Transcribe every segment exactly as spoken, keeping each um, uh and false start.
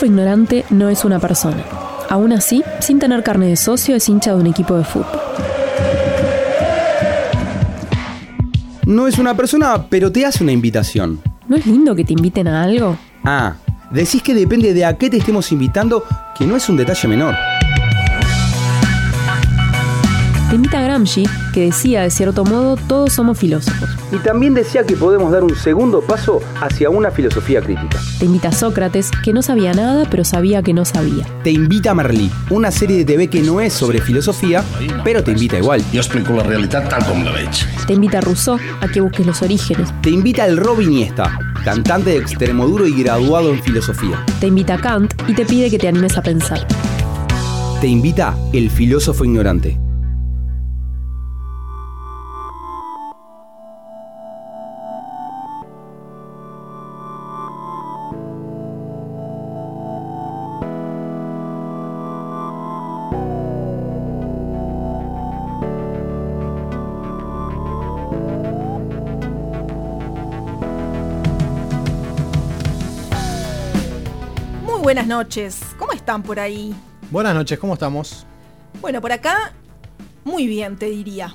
filósofo ignorante no es una persona. Aún así, sin tener carne de socio, es hincha de un equipo de fútbol. No es una persona, pero te hace una invitación. ¿No es lindo que te inviten a algo? Ah, decís que depende de a qué te estemos invitando, que no es un detalle menor. Te invita Gramsci, que decía, de cierto modo, todos somos filósofos. Y también decía que podemos dar un segundo paso hacia una filosofía crítica. Te invita Sócrates, que no sabía nada, pero sabía que no sabía. Te invita Merlí, una serie de T V que no es sobre filosofía, pero te invita igual. Jo explico la realitat tal com la veig. Te invita Rousseau a que busques los orígenes. Te invita el Robin Iniesta, cantante de Extremoduro y graduado en filosofía. Te invita Kant y te pide que te animes a pensar. Te invita el filósofo ignorante. Buenas noches, ¿cómo están por ahí? Buenas noches, ¿cómo estamos? Bueno, por acá, muy bien, te diría.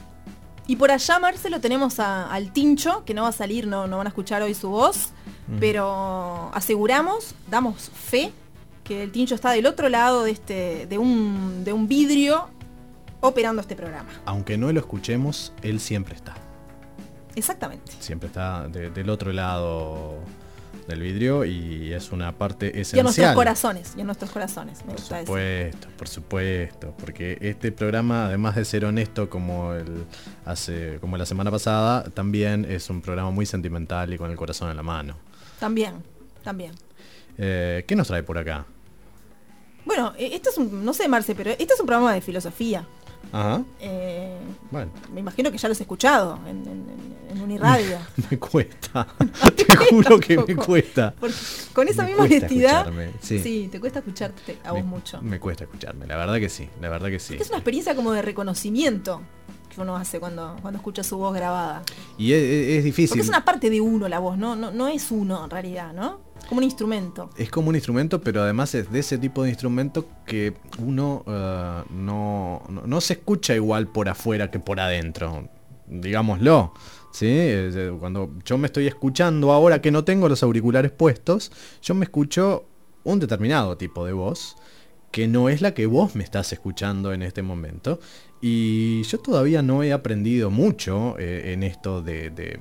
Y por allá, Marcelo, tenemos a, al Tincho, que no va a salir, no, no van a escuchar hoy su voz, mm. pero aseguramos, damos fe, que el Tincho está del otro lado de, este, de, un, de un vidrio operando este programa. Aunque no lo escuchemos, él siempre está. Exactamente. Siempre está de, del otro lado del vidrio y es una parte esencial. Y en nuestros corazones, y en nuestros corazones, me por gusta supuesto, decir. Por supuesto, porque este programa, además de ser honesto como el hace como la semana pasada, también es un programa muy sentimental y con el corazón en la mano. También, también. Eh, ¿Qué nos trae por acá? Bueno, esto es un, no sé, Marce, pero este es un programa de filosofía. Ajá. Eh, bueno. Me imagino que ya lo has escuchado en, en, en Uniradio. Me cuesta. No te, te juro que me cuesta. Porque con esa me misma honestidad. Sí. sí, te cuesta escucharte a me, vos mucho. Me cuesta escucharme, la verdad que sí, la verdad que sí. Es una experiencia como de reconocimiento que uno hace cuando, cuando escucha su voz grabada. Y es, es difícil. Porque es una parte de uno la voz, ¿no? No, no es uno en realidad, ¿no? Como un instrumento. Es como un instrumento, pero además es de ese tipo de instrumento que uno uh, no, no, no se escucha igual por afuera que por adentro, digámoslo. ¿Sí? Cuando yo me estoy escuchando ahora que no tengo los auriculares puestos, yo me escucho un determinado tipo de voz que no es la que vos me estás escuchando en este momento. Y yo todavía no he aprendido mucho eh, en esto de... de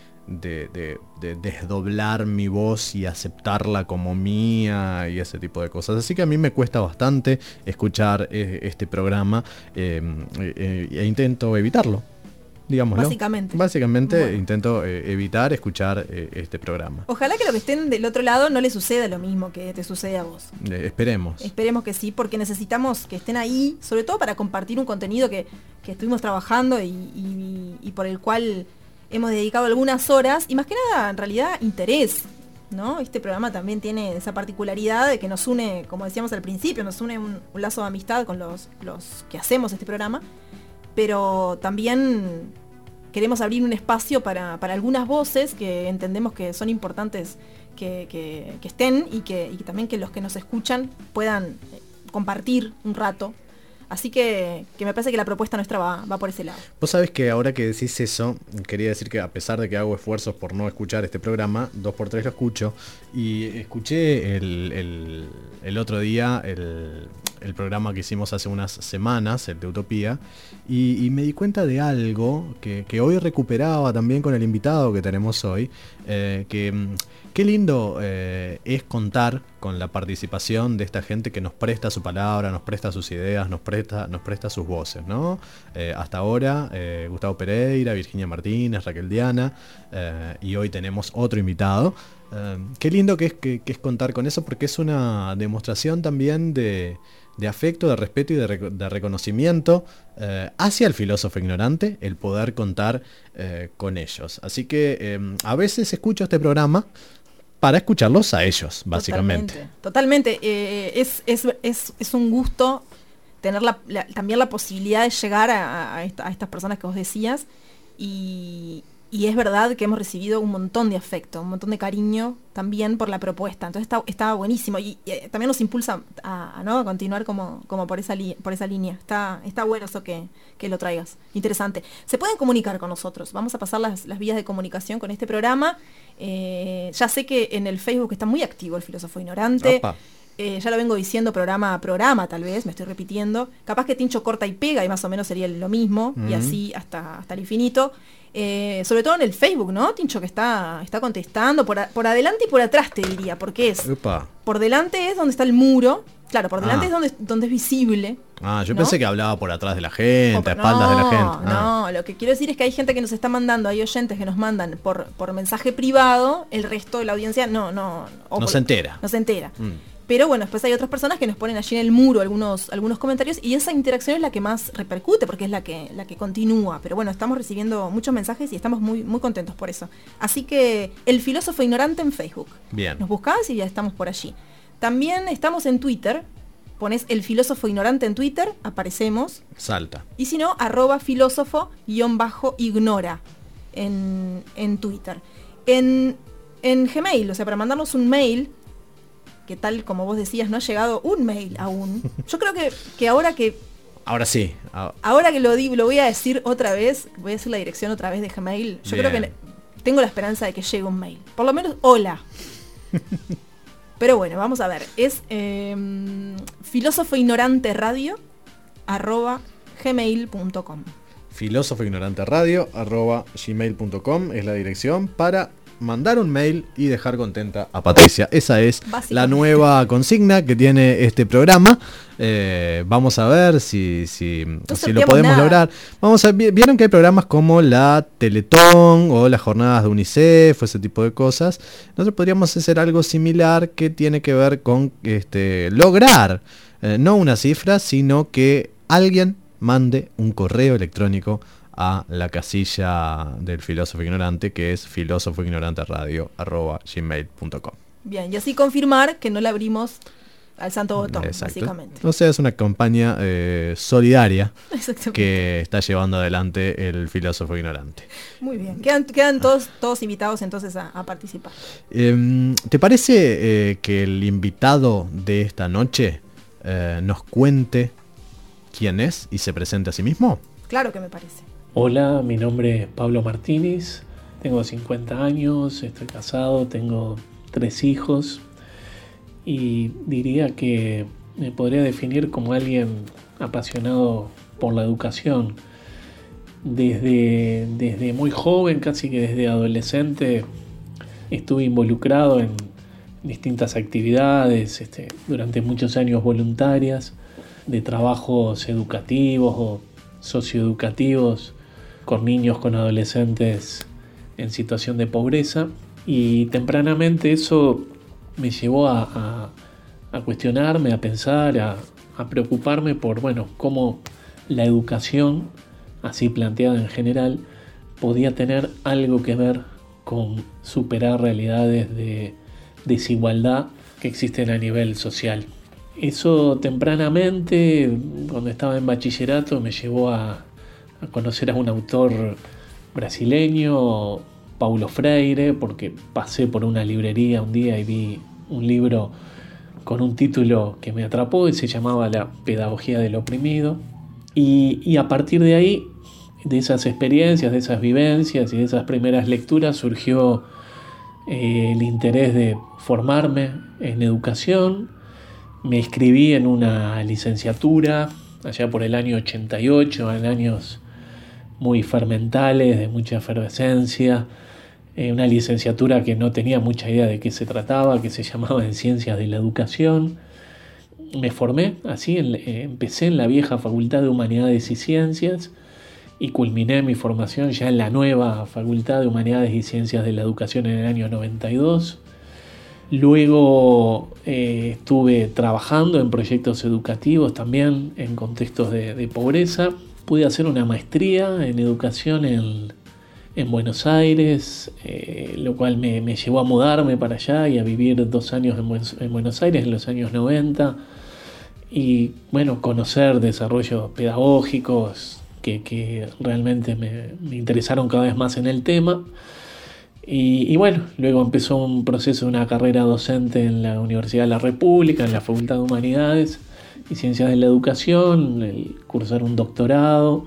De, de, de desdoblar mi voz y aceptarla como mía y ese tipo de cosas. Así que a mí me cuesta bastante escuchar eh, este programa eh, eh, e intento evitarlo, digámoslo. Básicamente. Básicamente bueno. intento eh, evitar escuchar eh, este programa. Ojalá que los que estén del otro lado no les suceda lo mismo que te sucede a vos. Eh, esperemos. Esperemos que sí, porque necesitamos que estén ahí, sobre todo para compartir un contenido que, que estuvimos trabajando y, y, y por el cual hemos dedicado algunas horas, y más que nada, en realidad, interés, ¿no? Este programa también tiene esa particularidad de que nos une, como decíamos al principio, nos une un, un lazo de amistad con los, los que hacemos este programa, pero también queremos abrir un espacio para, para algunas voces que entendemos que son importantes que, que, que estén y que, y que también que los que nos escuchan puedan compartir un rato. Así que, que me parece que la propuesta nuestra va, va por ese lado. Vos sabés que ahora que decís eso, quería decir que a pesar de que hago esfuerzos por no escuchar este programa, dos por tres lo escucho, y escuché el, el, el otro día el, el programa que hicimos hace unas semanas, el de Utopía, y, y me di cuenta de algo que, que hoy recuperaba también con el invitado que tenemos hoy, eh, que... Qué lindo eh, es contar con la participación de esta gente que nos presta su palabra, nos presta sus ideas, nos presta, nos presta sus voces, ¿no? Eh, hasta ahora, eh, Gustavo Pereira, Virginia Martínez, Raquel Diana, eh, y hoy tenemos otro invitado. Eh, qué lindo que es, que, que es contar con eso, porque es una demostración también de, de afecto, de respeto y de, rec- de reconocimiento eh, hacia el filósofo ignorante, el poder contar eh, con ellos. Así que eh, a veces escucho este programa para escucharlos a ellos, básicamente. Totalmente. totalmente. Eh, es, es, es, es un gusto tener la, la, también la posibilidad de llegar a, a, esta, a estas personas que vos decías y, Y es verdad que hemos recibido un montón de afecto, un montón de cariño también por la propuesta. Entonces está, está buenísimo y, y también nos impulsa a, a, ¿no? a continuar como, como por, esa li- por esa línea. Está, está bueno eso que, que lo traigas. Interesante. Se pueden comunicar con nosotros. Vamos a pasar las, las vías de comunicación con este programa. Eh, ya sé que en el Facebook está muy activo el Filósofo Ignorante. Opa. Eh, ya lo vengo diciendo programa a programa, tal vez, me estoy repitiendo. Capaz que Tincho corta y pega y más o menos sería lo mismo, mm. y así hasta, hasta el infinito. Eh, sobre todo en el Facebook, ¿no? Tincho que está, está contestando por, a, por adelante y por atrás, te diría, porque es... Upa. Por delante es donde está el muro, claro, por delante Ah. es donde, donde es visible. Ah, yo ¿no? pensé que hablaba por atrás de la gente, O- a espaldas no, de la gente. Ah. No, lo que quiero decir es que hay gente que nos está mandando, hay oyentes que nos mandan por, por mensaje privado, el resto de la audiencia no, no, o No por- se entera. No se entera. Mm. Pero bueno, después hay otras personas que nos ponen allí en el muro algunos, algunos comentarios y esa interacción es la que más repercute porque es la que, la que continúa. Pero bueno, estamos recibiendo muchos mensajes y estamos muy, muy contentos por eso. Así que El Filósofo Ignorante en Facebook. Bien. Nos buscás y ya estamos por allí. También estamos en Twitter. Pones El Filósofo Ignorante en Twitter, aparecemos. Salta. Y si no, arroba filósofo guión bajo ignora en, en Twitter. En, en Gmail, o sea, para mandarnos un mail, que tal como vos decías, no ha llegado un mail aún. Yo creo que, que ahora que Ahora sí. Ah, ahora que lo digo, lo voy a decir otra vez, voy a decir la dirección otra vez de Gmail. Yo Bien. creo que tengo la esperanza de que llegue un mail. Por lo menos, hola. Pero bueno, vamos a ver. Es eh, filósofo ignorante radio arroba gmail punto com. filósofo ignorante radio arroba gmail punto com es la dirección para mandar un mail y dejar contenta a Patricia. Esa es la nueva consigna que tiene este programa. Eh, vamos a ver si, si, No si lo sorteamos podemos nada. lograr. Vamos a, vi- vieron que hay programas como la Teletón o las jornadas de UNICEF o ese tipo de cosas. Nosotros podríamos hacer algo similar que tiene que ver con este, lograr eh, no una cifra, sino que alguien mande un correo electrónico a la casilla del filósofo ignorante, que es filósofo ignorante radio arroba gmail punto com. Bien, y así confirmar que no le abrimos al santo botón, Exacto. básicamente. O sea, es una campaña eh, solidaria Exactamente. que está llevando adelante el filósofo ignorante. Muy bien. Quedan, quedan todos, todos invitados entonces a, a participar. Eh, ¿Te parece eh, que el invitado de esta noche eh, nos cuente quién es y se presente a sí mismo? Claro que me parece. Hola, mi nombre es Pablo Martínez, tengo cincuenta años, estoy casado, tengo tres hijos y diría que me podría definir como alguien apasionado por la educación. Desde, desde muy joven, casi que desde adolescente, estuve involucrado en distintas actividades, este, durante muchos años voluntarias, de trabajos educativos o socioeducativos con niños, con adolescentes en situación de pobreza, y tempranamente eso me llevó a, a, a cuestionarme, a pensar, a, a preocuparme por, bueno, cómo la educación, así planteada en general, podía tener algo que ver con superar realidades de desigualdad que existen a nivel social. Eso tempranamente, cuando estaba en bachillerato, me llevó a, a conocer a un autor brasileño, Paulo Freire, porque pasé por una librería un día y vi un libro con un título que me atrapó y se llamaba La pedagogía del oprimido. Y, y a partir de ahí, de esas experiencias, de esas vivencias y de esas primeras lecturas, surgió eh, el interés de formarme en educación. Me inscribí en una licenciatura allá por el año ochenta y ocho, en años muy fermentales, de mucha efervescencia, eh, una licenciatura que no tenía mucha idea de qué se trataba, que se llamaba en Ciencias de la Educación. Me formé así, en, eh, empecé en la vieja Facultad de Humanidades y Ciencias y culminé mi formación ya en la nueva Facultad de Humanidades y Ciencias de la Educación en el año noventa y dos. Luego eh, estuve trabajando en proyectos educativos también en contextos de, de pobreza. Pude hacer una maestría en educación en, en Buenos Aires, eh, lo cual me, me llevó a mudarme para allá y a vivir dos años en, Buen, en Buenos Aires en los años noventa. Y bueno, conocer desarrollos pedagógicos que, que realmente me, me interesaron cada vez más en el tema. Y, y bueno, luego empezó un proceso de una carrera docente en la Universidad de la República, en la Facultad de Humanidades y Ciencias de la Educación, el cursar un doctorado.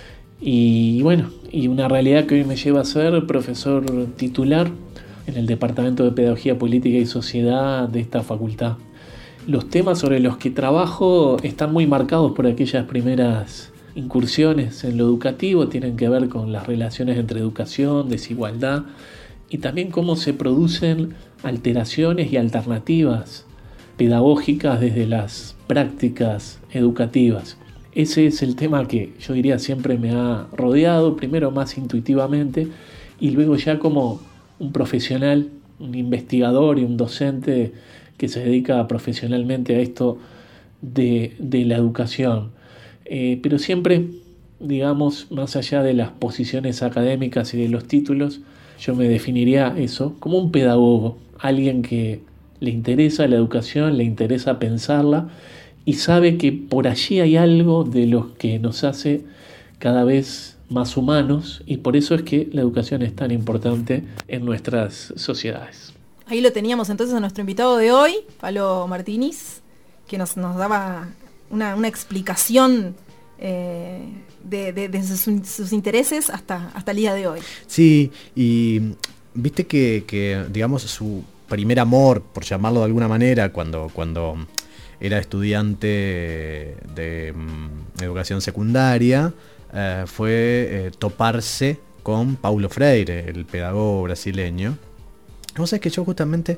Y bueno, y una realidad que hoy me lleva a ser profesor titular en el Departamento de Pedagogía Política y Sociedad de esta facultad. Los temas sobre los que trabajo están muy marcados por aquellas primeras incursiones en lo educativo, tienen que ver con las relaciones entre educación, desigualdad y también cómo se producen alteraciones y alternativas pedagógicas desde las prácticas educativas. Ese es el tema que yo diría siempre me ha rodeado, primero más intuitivamente y luego ya como un profesional, un investigador y un docente que se dedica profesionalmente a esto de, de la educación. Eh, pero siempre, digamos, más allá de las posiciones académicas y de los títulos, yo me definiría eso como un pedagogo, alguien que le interesa la educación, le interesa pensarla y sabe que por allí hay algo de lo que nos hace cada vez más humanos y por eso es que la educación es tan importante en nuestras sociedades. Ahí lo teníamos entonces a nuestro invitado de hoy, Pablo Martínez, que nos, nos daba una, una explicación eh, de, de, de sus, sus intereses hasta, hasta el día de hoy. Sí, y viste que, que digamos, su primer amor, por llamarlo de alguna manera, cuando, cuando era estudiante de um, educación secundaria, uh, fue uh, toparse con Paulo Freire, el pedagogo brasileño. Vos sabés que yo justamente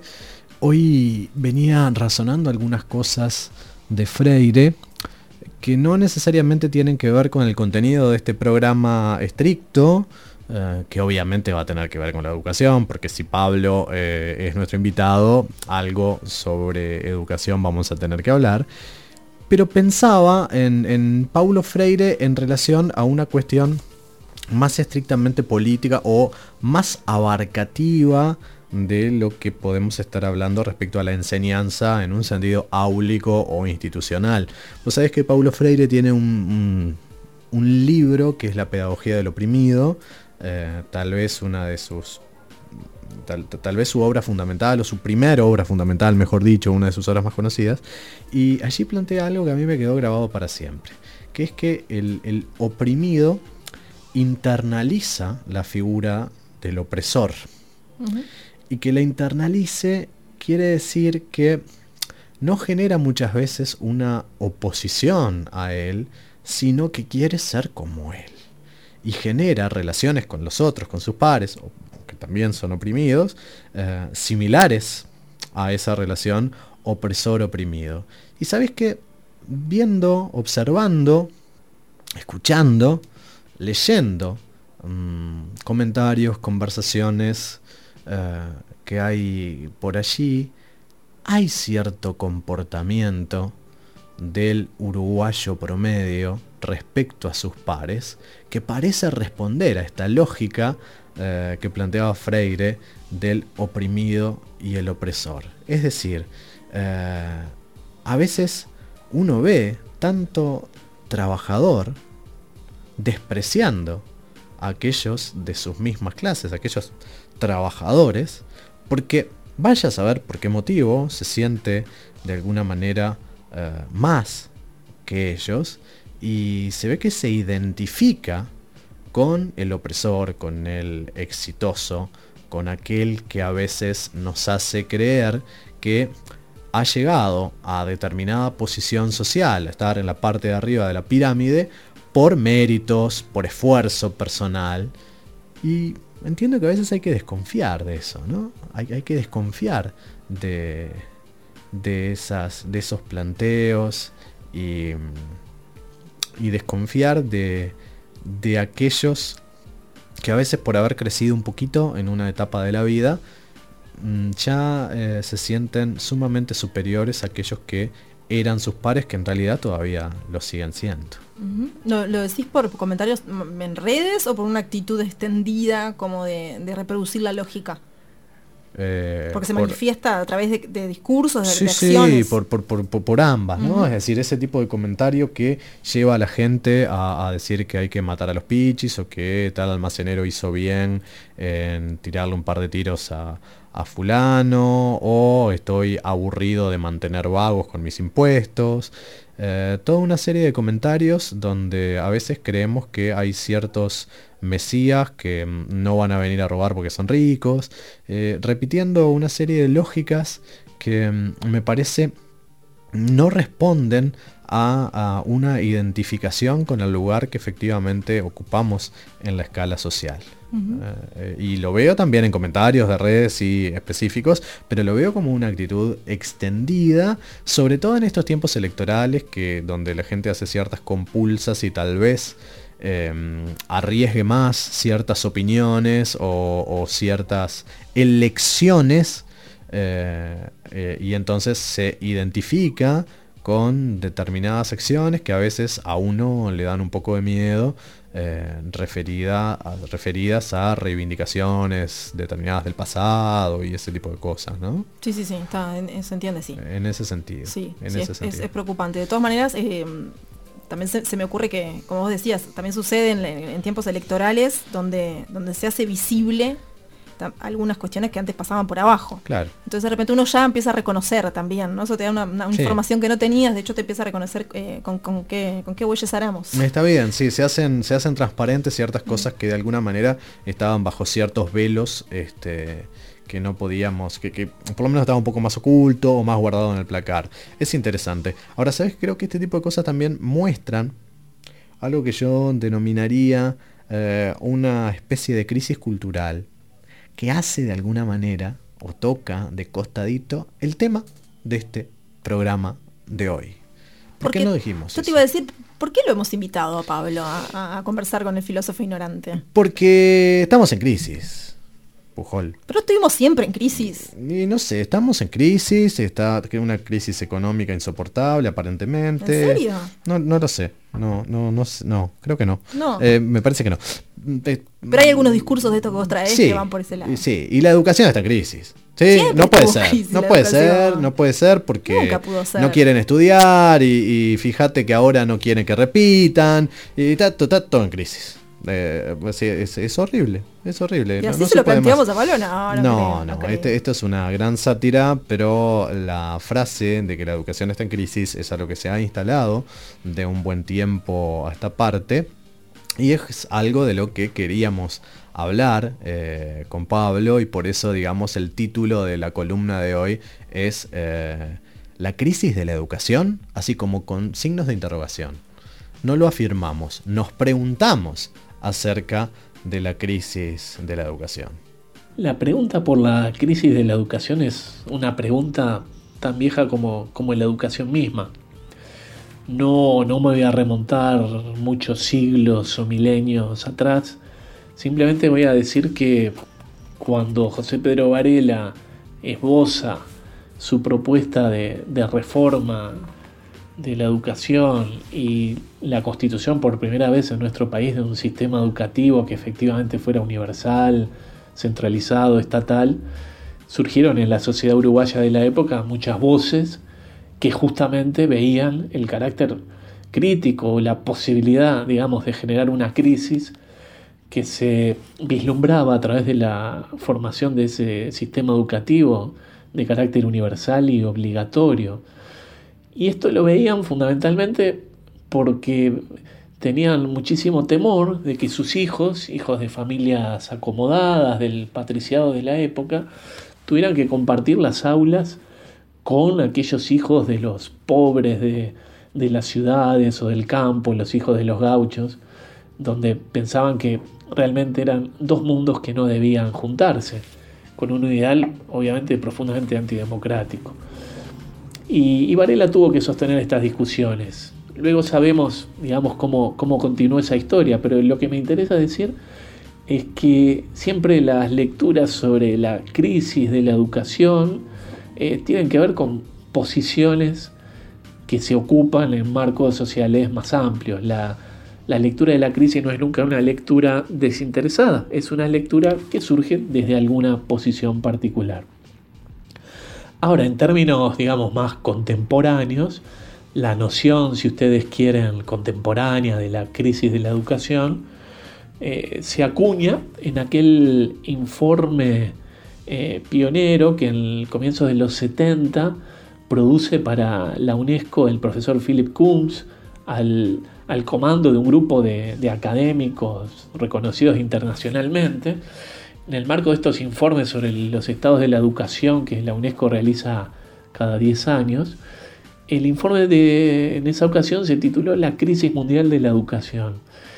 hoy venía razonando algunas cosas de Freire que no necesariamente tienen que ver con el contenido de este programa estricto, eh, que obviamente va a tener que ver con la educación, porque si Pablo eh, es nuestro invitado, algo sobre educación vamos a tener que hablar. Pero pensaba en, en Paulo Freire en relación a una cuestión más estrictamente política o más abarcativa de lo que podemos estar hablando respecto a la enseñanza en un sentido áulico o institucional. Vos sabés que Paulo Freire tiene un, un, un libro que es La pedagogía del oprimido, eh, tal vez una de sus tal, tal vez su obra fundamental o su primera obra fundamental, mejor dicho, una de sus obras más conocidas, y allí plantea algo que a mí me quedó grabado para siempre, que es que el, el oprimido internaliza la figura del opresor. Uh-huh. Y que la internalice quiere decir que no genera muchas veces una oposición a él, sino que quiere ser como él. Y genera relaciones con los otros, con sus pares, que también son oprimidos, eh, similares a esa relación opresor-oprimido. Y sabes que viendo, observando, escuchando, leyendo mmm, comentarios, conversaciones Uh, que hay por allí, hay cierto comportamiento del uruguayo promedio respecto a sus pares que parece responder a esta lógica uh, que planteaba Freire del oprimido y el opresor. Es decir, uh, a veces uno ve tanto trabajador despreciando a aquellos de sus mismas clases, aquellos trabajadores, porque vaya a saber por qué motivo se siente de alguna manera uh, más que ellos y se ve que se identifica con el opresor, con el exitoso, con aquel que a veces nos hace creer que ha llegado a determinada posición social, a estar en la parte de arriba de la pirámide por méritos, por esfuerzo personal. Y entiendo que a veces hay que desconfiar de eso, ¿no? Hay, hay que desconfiar de, de, esas, de esos planteos y, y desconfiar de, de aquellos que a veces por haber crecido un poquito en una etapa de la vida ya eh, se sienten sumamente superiores a aquellos que eran sus pares, que en realidad todavía lo siguen siendo. Uh-huh. ¿Lo, ¿Lo decís por comentarios en redes o por una actitud extendida como de, de reproducir la lógica? Eh, Porque se por, manifiesta a través de, de discursos, de, sí, de acciones. Sí, por, por, por, por ambas, ¿no? Uh-huh. Es decir, ese tipo de comentario que lleva a la gente a, a decir que hay que matar a los pichis o que tal almacenero hizo bien en tirarle un par de tiros a, a fulano, o estoy aburrido de mantener vagos con mis impuestos. Eh, toda una serie de comentarios donde a veces creemos que hay ciertos mesías que no van a venir a robar porque son ricos, eh, repitiendo una serie de lógicas que me parece no responden a, a una identificación con el lugar que efectivamente ocupamos en la escala social. Uh-huh. Eh, y lo veo también en comentarios de redes y específicos, pero lo veo como una actitud extendida, sobre todo en estos tiempos electorales que donde la gente hace ciertas compulsas y tal vez eh, arriesgue más ciertas opiniones o, o ciertas elecciones, eh, eh, y entonces se identifica con determinadas acciones que a veces a uno le dan un poco de miedo, eh, referida a, referidas a reivindicaciones determinadas del pasado y ese tipo de cosas, ¿no? Sí, sí, sí, está, en, se entiende, sí. En ese sentido. Sí, en sí ese es, sentido. Es, es preocupante. De todas maneras, eh, también se, se me ocurre que, como vos decías, también sucede en, en tiempos electorales donde, donde se hace visible algunas cuestiones que antes pasaban por abajo. Claro. Entonces de repente uno ya empieza a reconocer también, ¿no? Eso te da una, una sí. información que no tenías, de hecho te empieza a reconocer eh, con, con qué con qué bueyes aramos. Está bien, sí, se hacen, se hacen transparentes ciertas cosas que de alguna manera estaban bajo ciertos velos, este, que no podíamos, que, que por lo menos estaba un poco más oculto o más guardado en el placar. Es interesante. Ahora, ¿sabes? Creo que este tipo de cosas también muestran algo que yo denominaría eh, una especie de crisis cultural, que hace de alguna manera, o toca de costadito, el tema de este programa de hoy. ¿Por Porque qué no dijimos Yo eso? te iba a decir, ¿por qué lo hemos invitado a Pablo a, a conversar con el filósofo ignorante? Porque estamos en crisis, Pujol. Pero estuvimos siempre en crisis. Y no sé, estamos en crisis, está una crisis económica insoportable aparentemente. ¿En serio? No, no lo sé, no, no, no, no, creo que no. No. Eh, me parece que no. Pero hay algunos discursos de estos que vos traés sí, que van por ese lado. Sí, y la educación está en crisis. Sí, Siempre no puede ser, crisis, no puede educación. ser, no puede ser porque Nunca pudo ser. no quieren estudiar y, y fíjate que ahora no quieren que repitan y está, está todo en crisis. Eh, es, es horrible, es horrible. ¿Y no, así no se, se lo planteamos más. a Pablo? No, no, no, creo, no, no creo. este, esto es una gran sátira, pero la frase de que la educación está en crisis es algo que se ha instalado de un buen tiempo a esta parte y es algo de lo que queríamos hablar eh, con Pablo y por eso, digamos, el título de la columna de hoy es eh, la crisis de la educación, así como con signos de interrogación. No lo afirmamos, nos preguntamos acerca de la crisis de la educación. La pregunta por la crisis de la educación es una pregunta tan vieja como, como la educación misma. No, no me voy a remontar muchos siglos o milenios atrás. Simplemente voy a decir que cuando José Pedro Varela esboza su propuesta de, de reforma de la educación y la constitución por primera vez en nuestro país de un sistema educativo que efectivamente fuera universal, centralizado, estatal, surgieron en la sociedad uruguaya de la época muchas voces que justamente veían el carácter crítico o la posibilidad, digamos, de generar una crisis que se vislumbraba a través de la formación de ese sistema educativo de carácter universal y obligatorio. Y esto lo veían fundamentalmente porque tenían muchísimo temor de que sus hijos, hijos de familias acomodadas, del patriciado de la época, tuvieran que compartir las aulas con aquellos hijos de los pobres de, de las ciudades o del campo, los hijos de los gauchos, donde pensaban que realmente eran dos mundos que no debían juntarse, con un ideal obviamente profundamente antidemocrático. Y, y Varela tuvo que sostener estas discusiones. Luego sabemos, digamos, cómo, cómo continuó esa historia, pero lo que me interesa decir es que siempre las lecturas sobre la crisis de la educación eh, tienen que ver con posiciones que se ocupan en marcos sociales más amplios. La, la lectura de la crisis no es nunca una lectura desinteresada, es una lectura que surge desde alguna posición particular. Ahora, en términos, digamos, más contemporáneos, la noción, si ustedes quieren, contemporánea de la crisis de la educación, eh, se acuña en aquel informe eh, pionero que en el comienzo de los setenta produce para la UNESCO el profesor Philip Coombs, al, al comando de un grupo de, de académicos reconocidos internacionalmente. En el marco de estos informes sobre los estados de la educación que la UNESCO realiza cada diez años, el informe de, en esa ocasión se tituló La crisis mundial de la educación.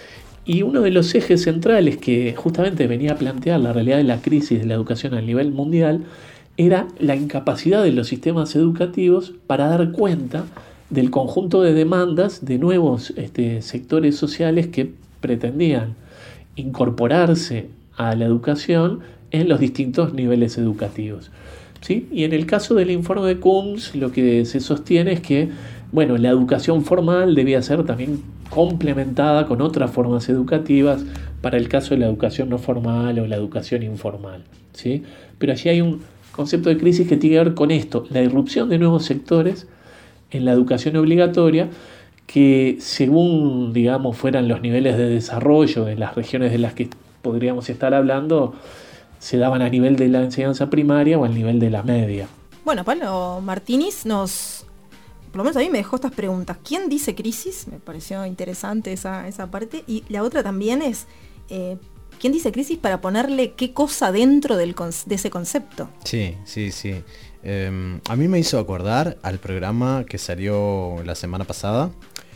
Y uno de los ejes centrales que justamente venía a plantear la realidad de la crisis de la educación a nivel mundial era la incapacidad de los sistemas educativos para dar cuenta del conjunto de demandas de nuevos este, sectores sociales que pretendían incorporarse a la educación en los distintos niveles educativos. ¿Sí? Y en el caso del informe de Coombs, lo que se sostiene es que bueno, la educación formal debía ser también complementada con otras formas educativas para el caso de la educación no formal o la educación informal, ¿sí? Pero allí hay un concepto de crisis que tiene que ver con esto, la irrupción de nuevos sectores en la educación obligatoria que según, digamos, fueran los niveles de desarrollo de las regiones de las que podríamos estar hablando, se daban a nivel de la enseñanza primaria o al nivel de la media. Bueno, Pablo Martínez nos, por lo menos a mí me dejó estas preguntas. ¿Quién dice crisis? Me pareció interesante esa, esa parte. Y la otra también es, eh, ¿quién dice crisis para ponerle qué cosa dentro del, de ese concepto? Sí, sí, sí. Eh, a mí me hizo acordar al programa que salió la semana pasada,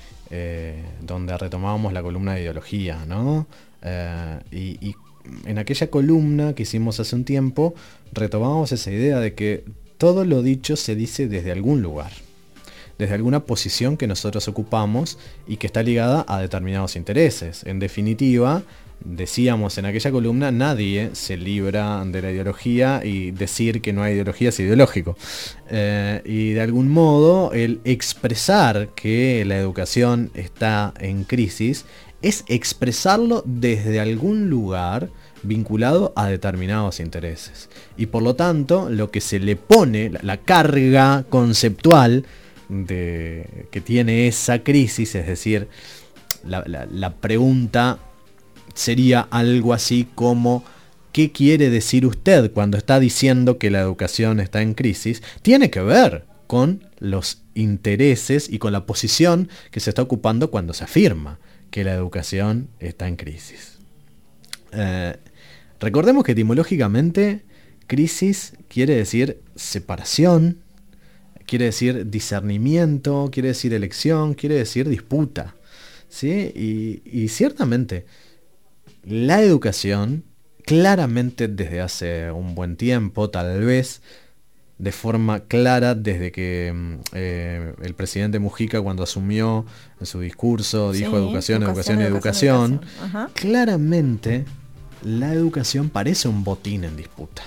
eh, donde retomábamos la columna de ideología, ¿no? Eh, y, y en aquella columna que hicimos hace un tiempo, retomamos esa idea de que todo lo dicho se dice desde algún lugar, desde alguna posición que nosotros ocupamos y que está ligada a determinados intereses. En definitiva, decíamos en aquella columna, nadie se libra de la ideología y decir que no hay ideología es ideológico. Eh, y de algún modo, el expresar que la educación está en crisis es expresarlo desde algún lugar vinculado a determinados intereses. Y por lo tanto, lo que se le pone, la, la carga conceptual de, que tiene esa crisis, es decir, la, la, la pregunta sería algo así como ¿qué quiere decir usted cuando está diciendo que la educación está en crisis? Tiene que ver con los intereses y con la posición que se está ocupando cuando se afirma que la educación está en crisis. Eh, recordemos que etimológicamente crisis quiere decir separación, quiere decir discernimiento, quiere decir elección, quiere decir disputa, ¿sí? Y, y ciertamente la educación, claramente desde hace un buen tiempo, tal vez de forma clara desde que eh, el presidente Mujica, cuando asumió en su discurso, dijo sí, educación, educación, educación, educación, educación. Claramente la educación parece un botín en disputa,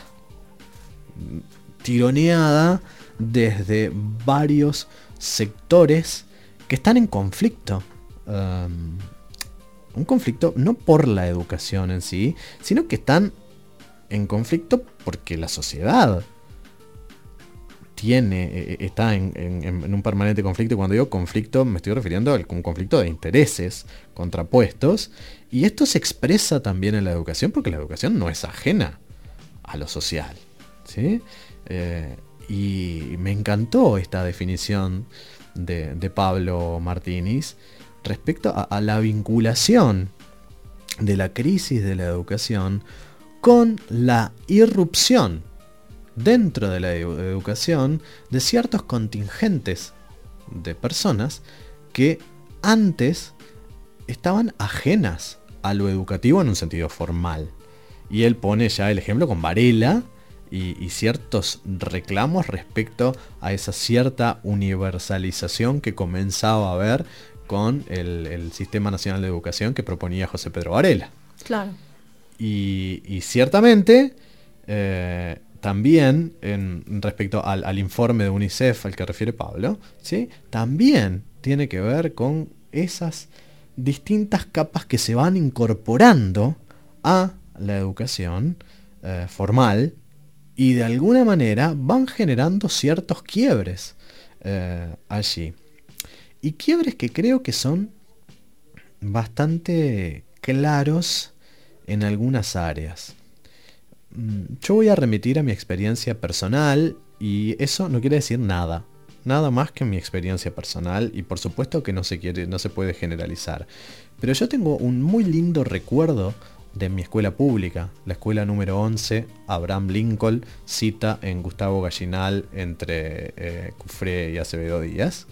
tironeada desde varios sectores que están en conflicto. Um, un conflicto no por la educación en sí, sino que están en conflicto porque la sociedad tiene, está en, en, en un permanente conflicto. Y cuando digo conflicto me estoy refiriendo a un conflicto de intereses contrapuestos, y esto se expresa también en la educación porque la educación no es ajena a lo social, ¿sí? Eh, y me encantó esta definición de, de Pablo Martínez respecto a, a la vinculación de la crisis de la educación con la irrupción dentro de la edu- educación de ciertos contingentes de personas que antes estaban ajenas a lo educativo en un sentido formal. Y él pone ya el ejemplo con Varela y, y ciertos reclamos respecto a esa cierta universalización que comenzaba a haber con el, el Sistema Nacional de Educación que proponía José Pedro Varela. Claro. Y, y ciertamente eh, también en respecto al, al informe de UNICEF al que refiere Pablo, ¿sí? También tiene que ver con esas distintas capas que se van incorporando a la educación eh, formal y de alguna manera van generando ciertos quiebres eh, allí. Y quiebres que creo que son bastante claros en algunas áreas. Yo voy a remitir a mi experiencia personal y eso no quiere decir nada. Nada más que mi experiencia personal y por supuesto que no se quiere, no se puede generalizar. Pero yo tengo un muy lindo recuerdo de mi escuela pública, la escuela número once, Abraham Lincoln, cita en Gustavo Gallinal entre eh, Cufré y Acevedo Díaz.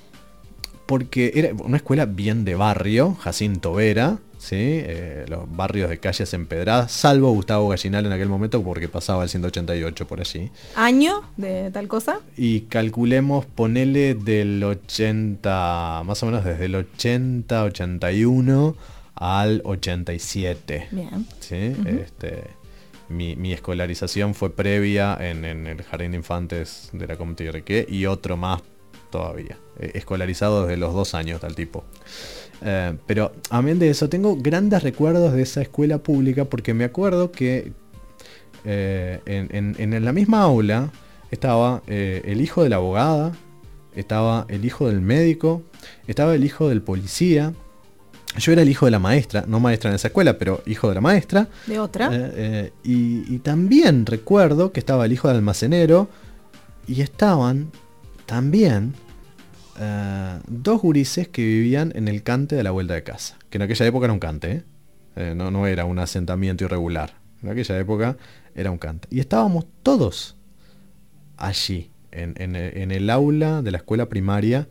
Porque era una escuela bien de barrio, Jacinto Vera, ¿sí? eh, los barrios de calles empedradas, salvo Gustavo Gallinal en aquel momento porque pasaba el ciento ochenta y ocho por allí. ¿Año de tal cosa? Y calculemos, ponele del ochenta, más o menos desde el ochenta, ochenta y uno al ochenta y siete. Bien. ¿Sí? Uh-huh. este, mi, mi escolarización fue previa en, en el Jardín de Infantes de la Comte y Riquet y otro más todavía. Eh, escolarizado desde los dos años tal tipo. Eh, pero amén de eso, tengo grandes recuerdos de esa escuela pública porque me acuerdo que eh, en, en, en la misma aula estaba eh, el hijo de la abogada, estaba el hijo del médico, estaba el hijo del policía. Yo era el hijo de la maestra, no maestra en esa escuela, pero hijo de la maestra. De otra. Eh, eh, y, y también recuerdo que estaba el hijo del almacenero y estaban también uh, dos gurises que vivían en el cante de la vuelta de casa. Que en aquella época era un cante, ¿eh? Eh, no, no era un asentamiento irregular. En aquella época era un cante. Y estábamos todos allí, en, en, en el aula de la escuela primaria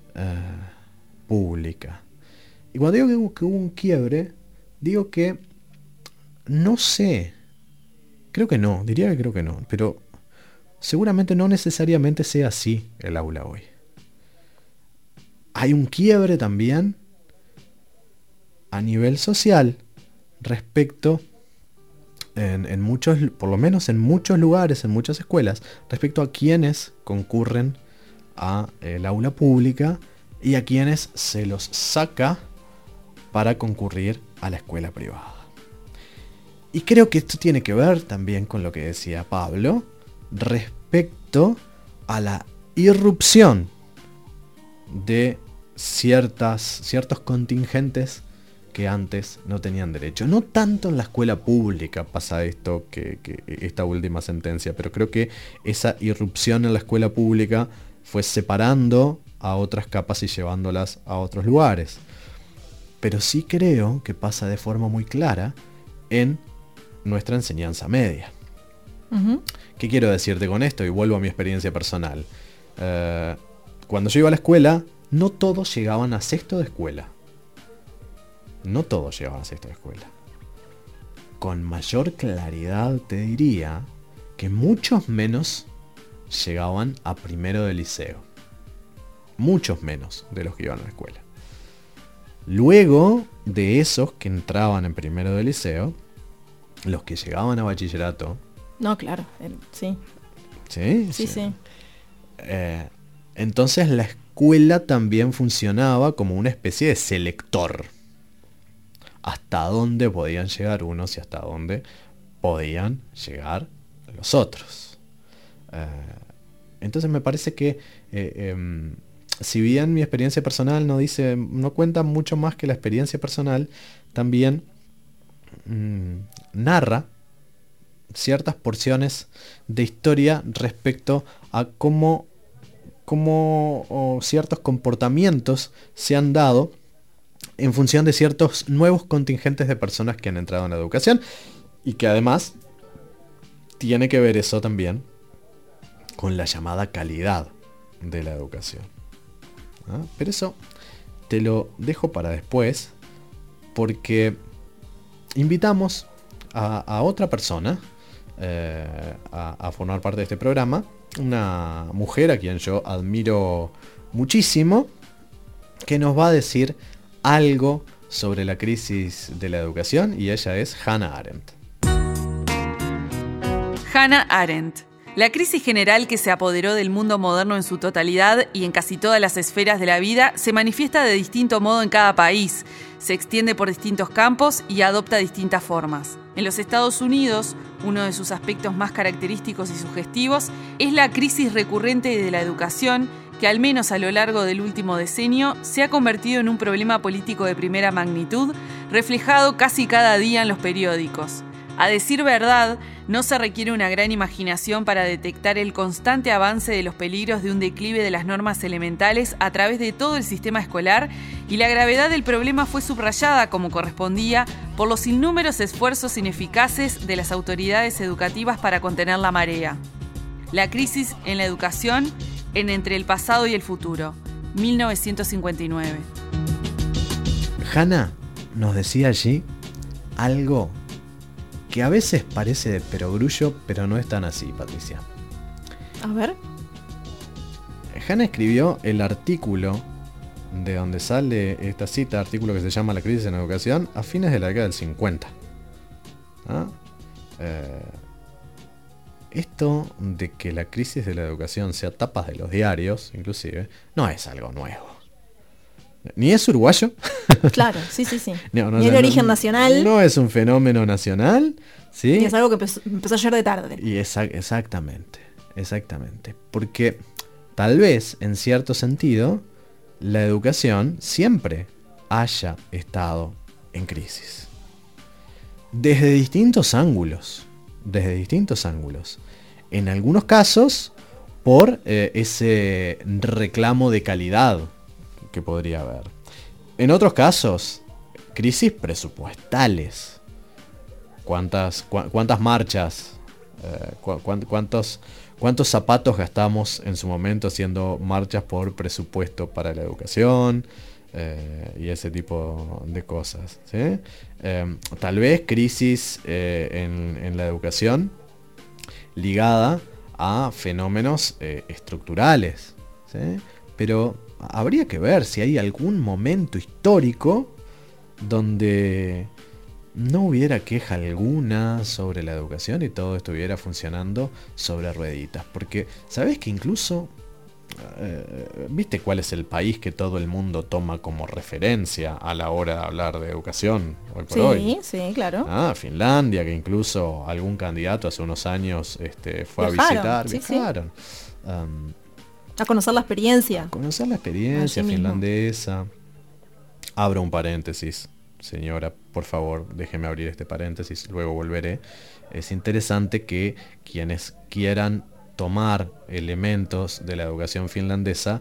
uh, pública. Y cuando digo que hubo, que hubo un quiebre, digo que no sé. Creo que no, diría que creo que no, pero seguramente no necesariamente sea así el aula hoy. Hay un quiebre también a nivel social respecto, en, en muchos, por lo menos en muchos lugares, en muchas escuelas, respecto a quienes concurren a el aula pública y a quienes se los saca para concurrir a la escuela privada. Y creo que esto tiene que ver también con lo que decía Pablo respecto a la irrupción de ciertas, ciertos contingentes que antes no tenían derecho. No tanto en la escuela pública pasa esto, que, que esta última sentencia, pero creo que esa irrupción en la escuela pública fue separando a otras capas y llevándolas a otros lugares. Pero sí creo que pasa de forma muy clara en nuestra enseñanza media. Uh-huh. ¿Qué quiero decirte con esto? Y vuelvo a mi experiencia personal. Uh, cuando yo iba a la escuela, no todos llegaban a sexto de escuela. No todos llegaban a sexto de escuela. Con mayor claridad te diría que muchos menos llegaban a primero de liceo. Muchos menos de los que iban a la escuela. Luego de esos que entraban en primero de liceo, los que llegaban a bachillerato... No, claro, el, sí. ¿Sí? Sí, sí. sí. Eh, entonces la escuela también funcionaba como una especie de selector. Hasta dónde podían llegar unos y hasta dónde podían llegar los otros. Eh, entonces me parece que... Eh, eh, si bien mi experiencia personal no dice, no cuenta mucho más que la experiencia personal, también mmm, narra ciertas porciones de historia respecto a cómo, cómo o ciertos comportamientos se han dado en función de ciertos nuevos contingentes de personas que han entrado en la educación y que además tiene que ver eso también con la llamada calidad de la educación. ¿Ah? Pero eso te lo dejo para después porque invitamos a, a otra persona eh, a, a formar parte de este programa, una mujer a quien yo admiro muchísimo, que nos va a decir algo sobre la crisis de la educación y ella es Hannah Arendt. Hannah Arendt La crisis general que se apoderó del mundo moderno en su totalidad y en casi todas las esferas de la vida se manifiesta de distinto modo en cada país, se extiende por distintos campos y adopta distintas formas. En los Estados Unidos, uno de sus aspectos más característicos y sugestivos es la crisis recurrente de la educación, que al menos a lo largo del último decenio se ha convertido en un problema político de primera magnitud, reflejado casi cada día en los periódicos. A decir verdad, no se requiere una gran imaginación para detectar el constante avance de los peligros de un declive de las normas elementales a través de todo el sistema escolar, y la gravedad del problema fue subrayada, como correspondía, por los innúmeros esfuerzos ineficaces de las autoridades educativas para contener la marea. La crisis en la educación en Entre el pasado y el futuro, mil novecientos cincuenta y nueve. Hannah nos decía allí algo que a veces parece de perogrullo, pero no es tan así, Patricia. A ver. Hannah escribió el artículo de donde sale esta cita, artículo que se llama La crisis en la educación, a fines de la década del cincuenta. ¿Ah? Eh, esto de que la crisis de la educación sea tapas de los diarios, inclusive, no es algo nuevo. Ni es uruguayo. Claro, sí, sí, sí. No, no, Ni es de no, origen no, nacional. No es un fenómeno nacional, ¿sí? Y es algo que empezó, empezó ayer de tarde. Y esa, exactamente, exactamente. Porque tal vez, en cierto sentido, la educación siempre haya estado en crisis. Desde distintos ángulos. Desde distintos ángulos. En algunos casos, por eh, ese reclamo de calidad que podría haber. En otros casos, crisis presupuestales. ¿Cuántas, cu- cuántas marchas? Eh, cu- cu- cuántos, ¿Cuántos zapatos gastamos en su momento haciendo marchas por presupuesto para la educación? Eh, y ese tipo de cosas, ¿sí? Eh, tal vez crisis eh, en, en la educación ligada a fenómenos eh, estructurales, ¿sí? Pero habría que ver si hay algún momento histórico donde no hubiera queja alguna sobre la educación y todo estuviera funcionando sobre rueditas. Porque, ¿sabés que incluso... Eh, ¿viste cuál es el país que todo el mundo toma como referencia a la hora de hablar de educación hoy por sí, hoy? Sí, sí, claro. Ah, Finlandia, que incluso algún candidato hace unos años este, fue Viajaron, a visitar. sí, Viajaron. Sí. Um, a conocer la experiencia. Conocer la experiencia Allí finlandesa. Abro un paréntesis, señora, por favor, déjeme abrir este paréntesis, luego volveré. Es interesante que quienes quieran tomar elementos de la educación finlandesa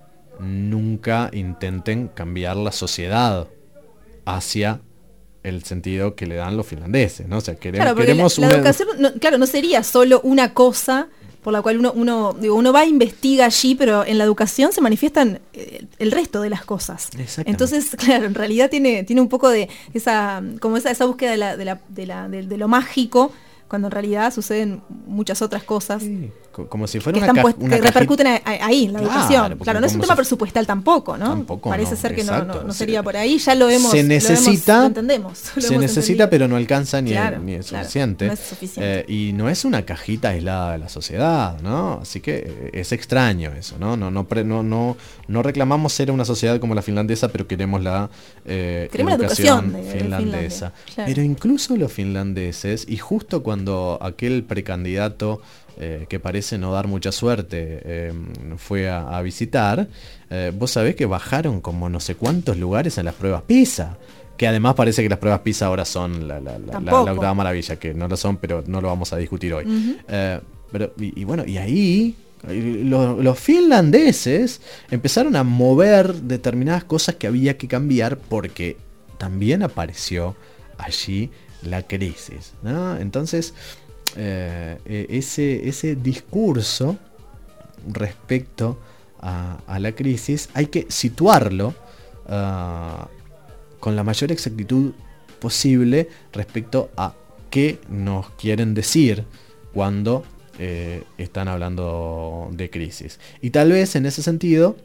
nunca intenten cambiar la sociedad hacia el sentido que le dan los finlandeses, ¿no? O sea, queremos, claro, queremos la, la una... educación, no, claro, no sería solo una cosa por la cual uno, uno, digo, uno va e investiga allí, pero en la educación se manifiestan eh, el resto de las cosas. Entonces, claro, en realidad tiene, tiene un poco de esa, como esa, esa búsqueda de, la, de, la, de, la, de, de lo mágico, cuando en realidad suceden muchas otras cosas. Sí, como si fuera que, una, están ca- puest- una que repercuten a- a- ahí en la Claro, educación. porque Claro, no es un como tema si- presupuestal tampoco, ¿no? Tampoco, Parece no, ser que no, exacto. no, no Se- sería por ahí. Ya lo hemos. se lo hemos- necesita, lo entendemos. lo se hemos necesita, entendido. pero no alcanza ni, Claro, ni es claro, suficiente. no es suficiente. Eh, y no es una cajita aislada de la sociedad, ¿no? Así que eh, es extraño eso, ¿no? No, no, pre- no, no, no reclamamos ser una sociedad como la finlandesa, pero queremos la eh, Queremos la educación, educación de- de finlandesa. Finlandia, claro. Pero incluso los finlandeses, y justo cuando aquel precandidato Eh, que parece no dar mucha suerte, eh, fue a, a visitar, eh, vos sabés que bajaron como no sé cuántos lugares en las pruebas PISA, que además parece que las pruebas PISA ahora son la, la, la, la, la octava maravilla, que no lo son, pero no lo vamos a discutir hoy. Uh-huh. eh, pero, y, y bueno, y ahí los, los finlandeses empezaron a mover determinadas cosas que había que cambiar porque también apareció allí la crisis, ¿no? Entonces... Eh, ese, ese discurso respecto a, a la crisis hay que situarlo uh, con la mayor exactitud posible respecto a qué nos quieren decir cuando eh, están hablando de crisis. Y tal vez en ese sentido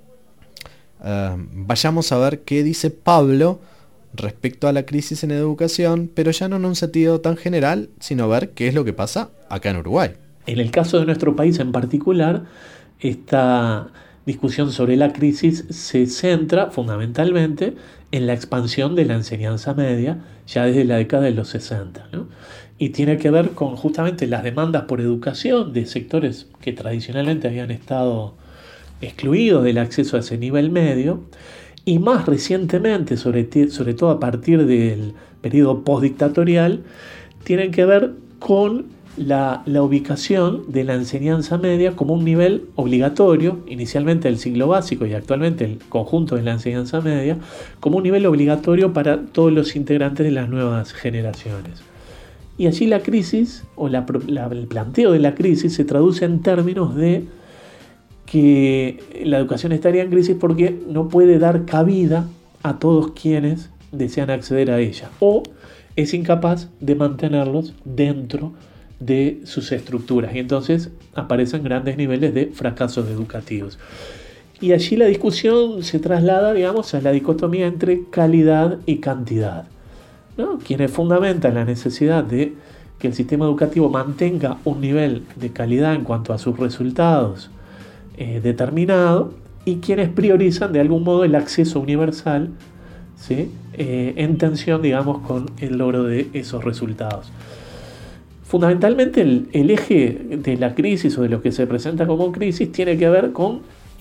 uh, vayamos a ver qué dice Pablo respecto a la crisis en educación, pero ya no en un sentido tan general, sino ver qué es lo que pasa acá en Uruguay. En el caso de nuestro país en particular, esta discusión sobre la crisis se centra fundamentalmente en la expansión de la enseñanza media ya desde la década de los sesenta, ¿no? Y tiene que ver con justamente las demandas por educación de sectores que tradicionalmente habían estado excluidos del acceso a ese nivel medio, y más recientemente, sobre, sobre todo a partir del periodo postdictatorial, tienen que ver con la, la ubicación de la enseñanza media como un nivel obligatorio, inicialmente el ciclo básico y actualmente el conjunto de la enseñanza media, como un nivel obligatorio para todos los integrantes de las nuevas generaciones. Y allí la crisis, o la, la, el planteo de la crisis, se traduce en términos de que la educación estaría en crisis porque no puede dar cabida a todos quienes desean acceder a ella, o es incapaz de mantenerlos dentro de sus estructuras, y entonces aparecen grandes niveles de fracasos educativos. Y allí la discusión se traslada, digamos, a la dicotomía entre calidad y cantidad, ¿no? Quienes fundamentan la necesidad de que el sistema educativo mantenga un nivel de calidad en cuanto a sus resultados eh, determinado, y quienes priorizan de algún modo el acceso universal, ¿sí? eh, en tensión, digamos, con el logro de esos resultados. Fundamentalmente el, el eje de la crisis, o de lo que se presenta como crisis, tiene que ver con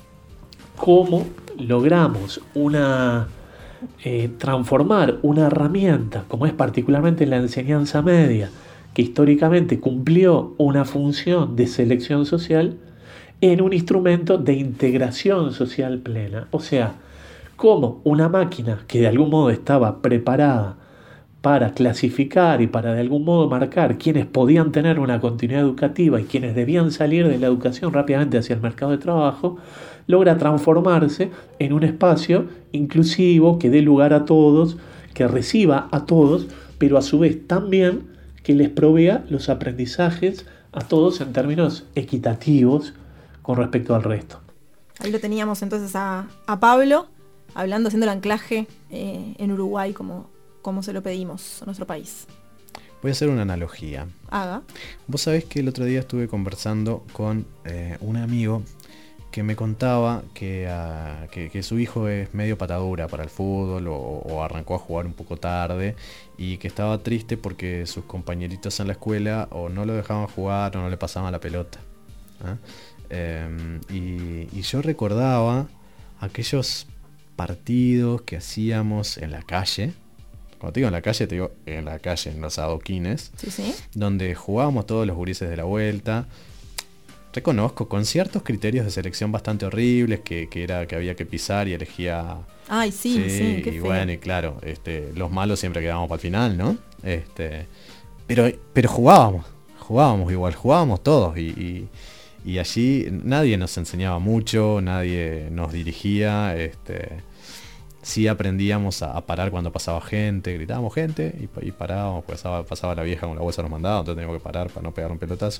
cómo logramos una eh, transformar una herramienta, como es particularmente la enseñanza media, que históricamente cumplió una función de selección social, en un instrumento de integración social plena. O sea, cómo una máquina que de algún modo estaba preparada para clasificar y para de algún modo marcar quienes podían tener una continuidad educativa y quienes debían salir de la educación rápidamente hacia el mercado de trabajo, logra transformarse en un espacio inclusivo que dé lugar a todos, que reciba a todos, pero a su vez también que les provea los aprendizajes a todos en términos equitativos con respecto al resto. Ahí lo teníamos entonces a, a Pablo hablando, haciendo el anclaje eh, en Uruguay como como se lo pedimos a nuestro país. Voy a hacer una analogía. Haga. Vos sabés que el otro día estuve conversando con eh, un amigo que me contaba que, uh, que, que su hijo es medio patadura para el fútbol, o, o arrancó a jugar un poco tarde, y que estaba triste porque sus compañeritos en la escuela o no lo dejaban jugar o no le pasaban la pelota. ¿Ah? Eh, y, y yo recordaba aquellos partidos que hacíamos en la calle. Cuando te digo en la calle, te digo en la calle, en los adoquines, sí, sí. Donde jugábamos todos los gurises de la vuelta. Reconozco, con ciertos criterios de selección bastante horribles, que, que era que había que pisar y elegía... Ay, sí, sí, sí, qué y feo. bueno, y claro, este, los malos siempre quedábamos para el final, ¿no? Este, pero, pero jugábamos, jugábamos igual, jugábamos todos, y, y, y allí nadie nos enseñaba mucho, nadie nos dirigía, este... Sí aprendíamos a, a parar cuando pasaba gente, gritábamos gente y, y parábamos, pasaba, pasaba la vieja con la bolsa nos mandaba, entonces teníamos que parar para no pegar un pelotazo.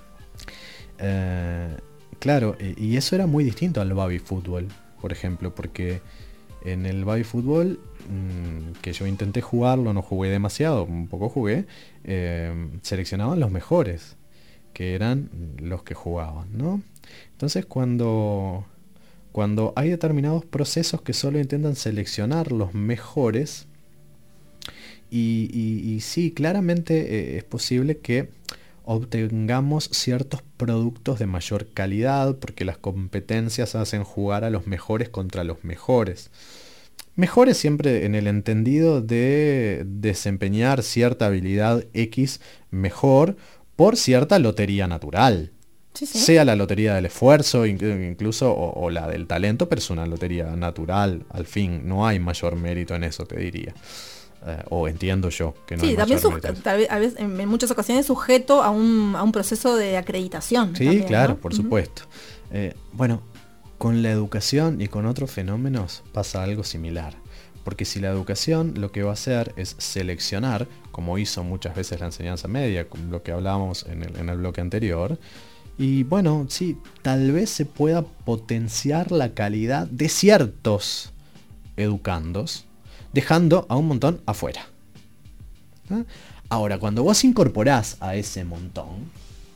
Eh, claro, y eso era muy distinto al baby fútbol, por ejemplo, porque en el baby fútbol, mmm, que yo intenté jugarlo, no jugué demasiado, un poco jugué, eh, seleccionaban los mejores, que eran los que jugaban, ¿no? Entonces cuando... Cuando hay determinados procesos que solo intentan seleccionar los mejores, y, y, y sí, claramente eh, es posible que obtengamos ciertos productos de mayor calidad, porque las competencias hacen jugar a los mejores contra los mejores. Mejores siempre en el entendido de desempeñar cierta habilidad X mejor por cierta lotería natural. Sí, sí. Sea la lotería del esfuerzo incluso o, o la del talento, pero es una lotería natural, al fin, no hay mayor mérito en eso, te diría. Eh, o entiendo yo que no sí, hay también mayor su, tal vez, a veces, en, en muchas ocasiones sujeto a un, a un proceso de acreditación. Sí, también, claro, ¿no? por Uh-huh. supuesto. Eh, bueno, con la educación y con otros fenómenos pasa algo similar. Porque si la educación lo que va a hacer es seleccionar, como hizo muchas veces la enseñanza media, con lo que hablábamos en el, en el bloque anterior, y bueno, sí, tal vez se pueda potenciar la calidad de ciertos educandos, dejando a un montón afuera. ¿Eh? Ahora, cuando vos incorporás a ese montón,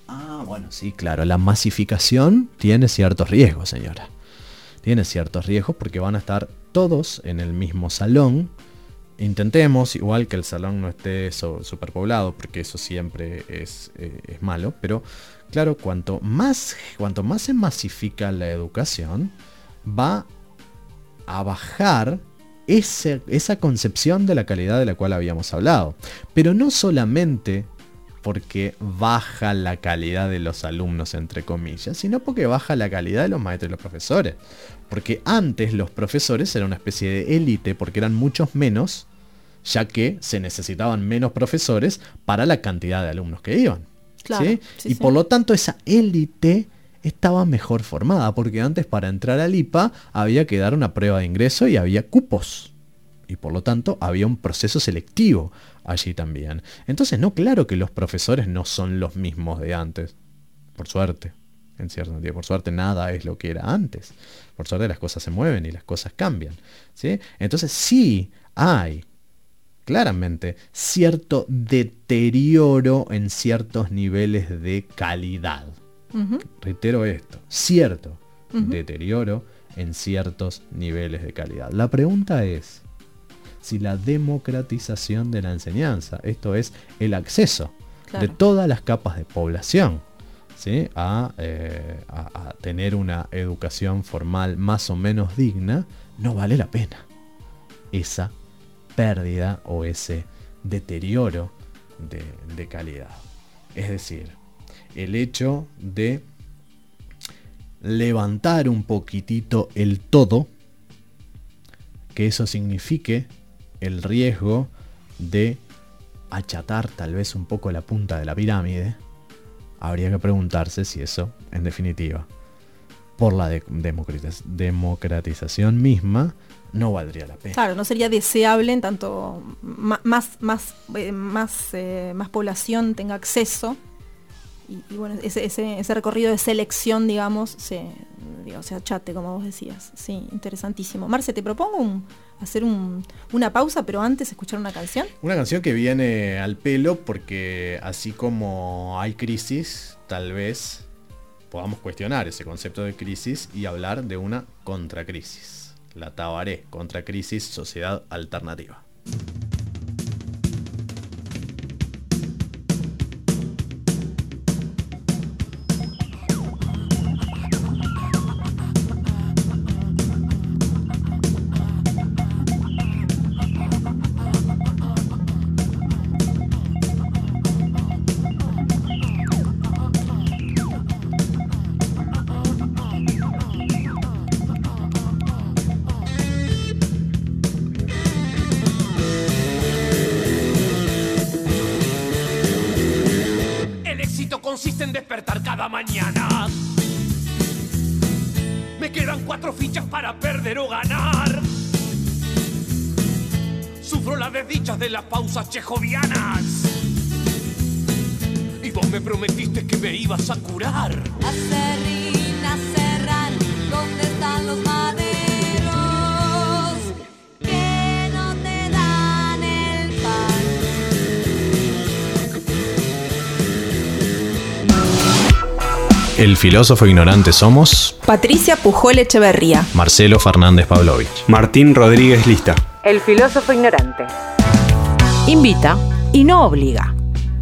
Ah, bueno, sí, claro, la masificación tiene ciertos riesgos, señora. Tiene ciertos riesgos porque van a estar todos en el mismo salón. Intentemos, igual que el salón no esté so, superpoblado, porque eso siempre es, eh, es malo, pero claro, cuanto más, cuanto más se masifica la educación, va a bajar ese, esa concepción de la calidad de la cual habíamos hablado. Pero no solamente porque baja la calidad de los alumnos, entre comillas, sino porque baja la calidad de los maestros y los profesores. Porque antes los profesores eran una especie de élite, porque eran muchos menos, ya que se necesitaban menos profesores para la cantidad de alumnos que iban. Claro, ¿sí? sí, y sí. por lo tanto esa élite estaba mejor formada, porque antes para entrar al I P A había que dar una prueba de ingreso y había cupos. Y por lo tanto había un proceso selectivo allí también. Entonces, no, claro que los profesores no son los mismos de antes. Por suerte, en cierto sentido. Por suerte nada es lo que era antes. Por suerte las cosas se mueven y las cosas cambian. ¿Sí? Entonces sí hay claramente cierto deterioro en ciertos niveles de calidad. Uh-huh. Reitero esto, cierto uh-huh. deterioro en ciertos niveles de calidad. La pregunta es si la democratización de la enseñanza, esto es el acceso claro. de todas las capas de población, ¿sí? a, eh, a, a tener una educación formal más o menos digna, no vale la pena esa pérdida o ese deterioro de, de calidad. Es decir, el hecho de levantar un poquitito el todo, que eso signifique el riesgo de achatar tal vez un poco la punta de la pirámide, habría que preguntarse si eso, en definitiva, por la de- democratiz- democratización misma, no valdría la pena. Claro, no sería deseable en tanto ma- más, más, eh, más, eh, más población tenga acceso. Y, y bueno, ese, ese, ese recorrido de selección, digamos, se, digo, se achate, como vos decías. Sí, interesantísimo. Marce, te propongo un, hacer un, una pausa, pero antes escuchar una canción. Una canción que viene al pelo porque así como hay crisis, tal vez podamos cuestionar ese concepto de crisis y hablar de una contracrisis. La Tabaré, Contracrisis, Sociedad Alternativa. Consiste en despertar cada mañana. Me quedan cuatro fichas para perder o ganar. Sufro las desdichas de las pausas chejovianas. Y vos me prometiste que me ibas a curar. Acerrín, acerrán, ¿dónde están los maderos? Que no te dan el pan. El filósofo ignorante somos Patricia Pujol Echeverría, Marcelo Fernández Pavlovich, Martín Rodríguez Lista. El filósofo ignorante. Invita y no obliga.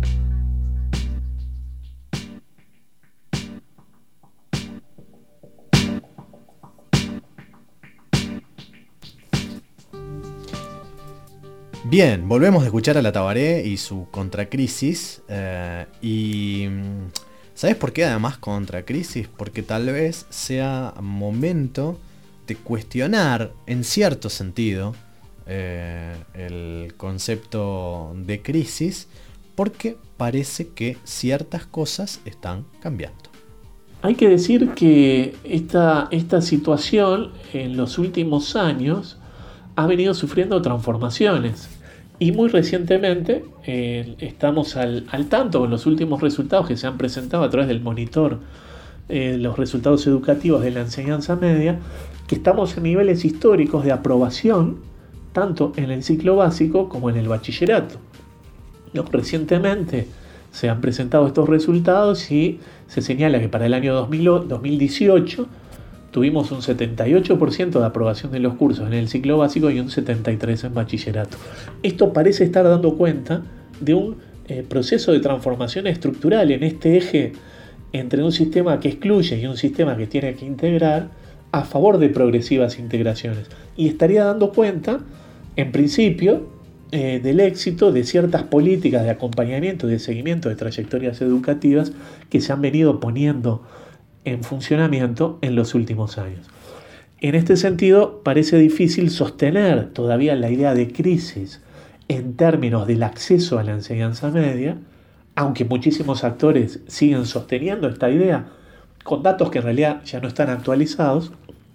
Bien, volvemos a escuchar a la Tabaré y su contracrisis. Eh, y ¿sabes por qué además contracrisis? Porque tal vez sea momento de cuestionar en cierto sentido eh, el concepto de crisis, porque parece que ciertas cosas están cambiando. Hay que decir que esta, esta situación en los últimos años ha venido sufriendo transformaciones. Y muy recientemente eh, estamos al, al tanto con los últimos resultados que se han presentado a través del monitor, eh, los resultados educativos de la enseñanza media, que estamos en niveles históricos de aprobación, tanto en el ciclo básico como en el bachillerato. No, recientemente se han presentado estos resultados y se señala que para el año dos mil dieciocho tuvimos un setenta y ocho por ciento de aprobación de los cursos en el ciclo básico y un setenta y tres por ciento en bachillerato. Esto parece estar dando cuenta de un eh, proceso de transformación estructural en este eje entre un sistema que excluye y un sistema que tiene que integrar a favor de progresivas integraciones. Y estaría dando cuenta, en principio, eh, del éxito de ciertas políticas de acompañamiento y de seguimiento de trayectorias educativas que se han venido poniendo en funcionamiento en los últimos años. En este sentido, parece difícil sostener todavía la idea de crisis en términos del acceso a la enseñanza media, aunque muchísimos actores siguen sosteniendo esta idea con datos que en realidad ya no están actualizados.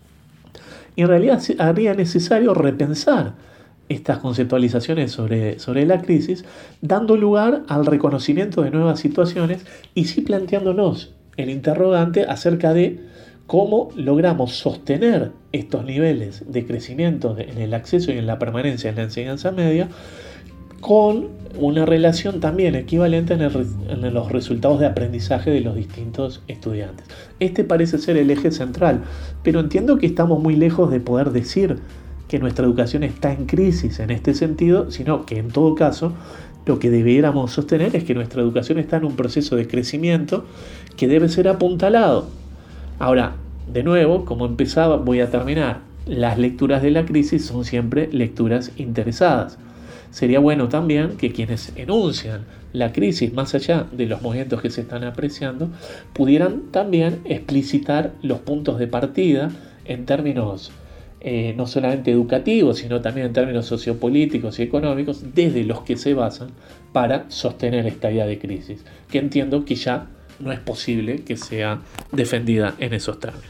Y en realidad haría necesario repensar estas conceptualizaciones sobre, sobre la crisis, dando lugar al reconocimiento de nuevas situaciones y sí planteándonos el interrogante acerca de cómo logramos sostener estos niveles de crecimiento en el acceso y en la permanencia en la enseñanza media con una relación también equivalente en, el, en los resultados de aprendizaje de los distintos estudiantes. Este parece ser el eje central, pero entiendo que estamos muy lejos de poder decir que nuestra educación está en crisis en este sentido, sino que en todo caso lo que debiéramos sostener es que nuestra educación está en un proceso de crecimiento que debe ser apuntalado. Ahora, de nuevo, como empezaba, voy a terminar. Las lecturas de la crisis son siempre lecturas interesadas. Sería bueno también que quienes enuncian la crisis, más allá de los movimientos que se están apreciando, pudieran también explicitar los puntos de partida en términos eh, no solamente educativos, sino también en términos sociopolíticos y económicos, desde los que se basan para sostener esta idea de crisis, que entiendo que ya no es posible que sea defendida en esos términos.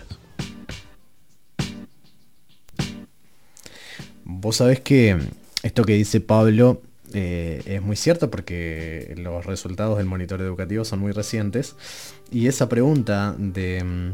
Vos sabés que esto que dice Pablo eh, es muy cierto porque los resultados del monitoreo educativo son muy recientes y esa pregunta de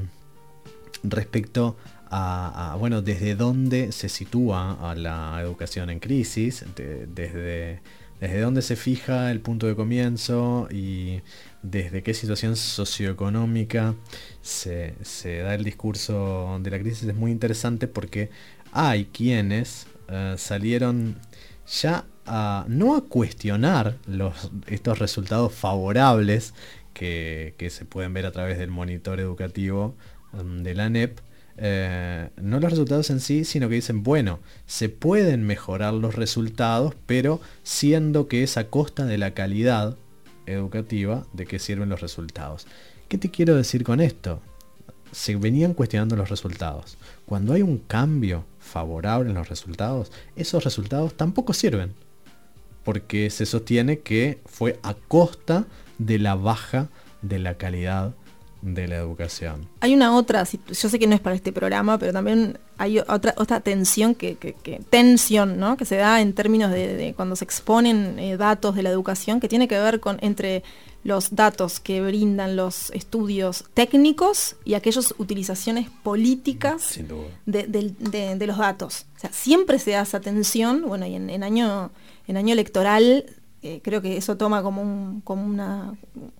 respecto a, a bueno, desde dónde se sitúa a la educación en crisis, de, desde, desde dónde se fija el punto de comienzo y desde qué situación socioeconómica se, se da el discurso de la crisis, es muy interesante porque hay quienes uh, salieron ya a, no a cuestionar los, estos resultados favorables que, que se pueden ver a través del monitor educativo um, de la A N E P, eh, no los resultados en sí, sino que dicen, bueno, se pueden mejorar los resultados, pero siendo que es a costa de la calidad educativa de que sirven los resultados. ¿Qué te quiero decir con esto? Se venían cuestionando los resultados. Cuando hay un cambio favorable en los resultados, esos resultados tampoco sirven, porque se sostiene que fue a costa de la baja de la calidad de la educación. Hay una otra, yo sé que no es para este programa, pero también hay otra, otra tensión que, que, que tensión, ¿no? Que se da en términos de, de cuando se exponen eh, datos de la educación, que tiene que ver con entre los datos que brindan los estudios técnicos y aquellas utilizaciones políticas de, de, de, de los datos. O sea, siempre se da esa tensión, bueno, y en, en año en año electoral eh, creo que eso toma como un como una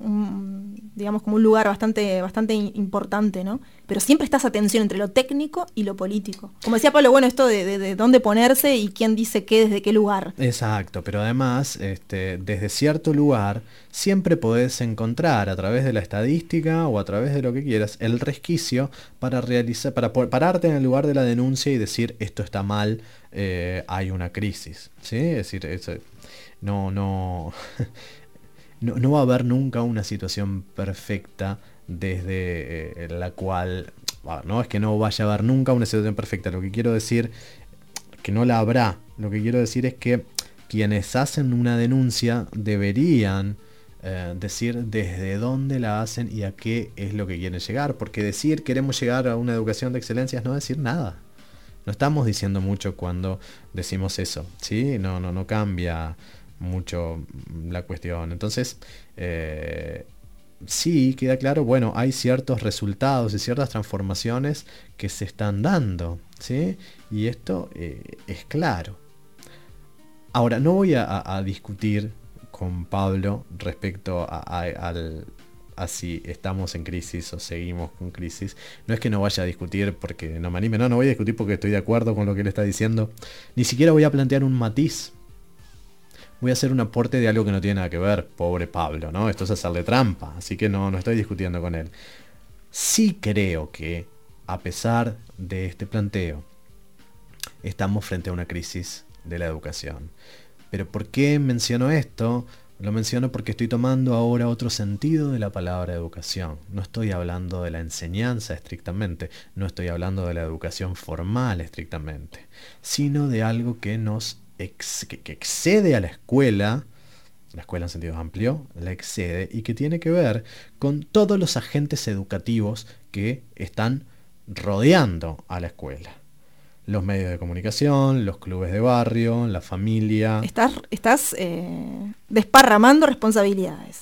un, digamos como un lugar bastante bastante importante, ¿no? Pero siempre está esa tensión entre lo técnico y lo político. Como decía Pablo, bueno, esto de, de, de dónde ponerse y quién dice qué desde qué lugar. Exacto, pero además, este, desde cierto lugar siempre podés encontrar a través de la estadística o a través de lo que quieras el resquicio para realizar, para pararte en el lugar de la denuncia y decir esto está mal, eh, hay una crisis, ¿sí? Es decir, eso, no, no, no, no va a haber nunca una situación perfecta desde eh, la cual, bueno, no es que no vaya a haber nunca una situación perfecta, lo que quiero decir que no la habrá, lo que quiero decir es que quienes hacen una denuncia deberían eh, decir desde dónde la hacen y a qué es lo que quieren llegar, porque decir queremos llegar a una educación de excelencia es no decir nada. No estamos diciendo mucho cuando decimos eso, ¿sí? No, no, no cambia mucho la cuestión. Entonces, eh, sí, queda claro, bueno, hay ciertos resultados y ciertas transformaciones que se están dando, ¿sí? Y esto eh, es claro. Ahora, no voy a, a discutir con Pablo respecto a, a, al, a si estamos en crisis o seguimos con crisis. No es que no vaya a discutir porque no me anime, no, no voy a discutir porque estoy de acuerdo con lo que él está diciendo. Ni siquiera voy a plantear un matiz. Voy a hacer un aporte de algo que no tiene nada que ver, pobre Pablo, ¿no? Esto es hacerle trampa, así que no, no estoy discutiendo con él. Sí creo que, a pesar de este planteo, estamos frente a una crisis de la educación. Pero ¿por qué menciono esto? Lo menciono porque estoy tomando ahora otro sentido de la palabra educación. No estoy hablando de la enseñanza estrictamente, no estoy hablando de la educación formal estrictamente, sino de algo que nos ex- que, que excede a la escuela, la escuela en sentido amplio, la excede, y que tiene que ver con todos los agentes educativos que están rodeando a la escuela. Los medios de comunicación, los clubes de barrio, la familia. Estás, estás eh, desparramando responsabilidades.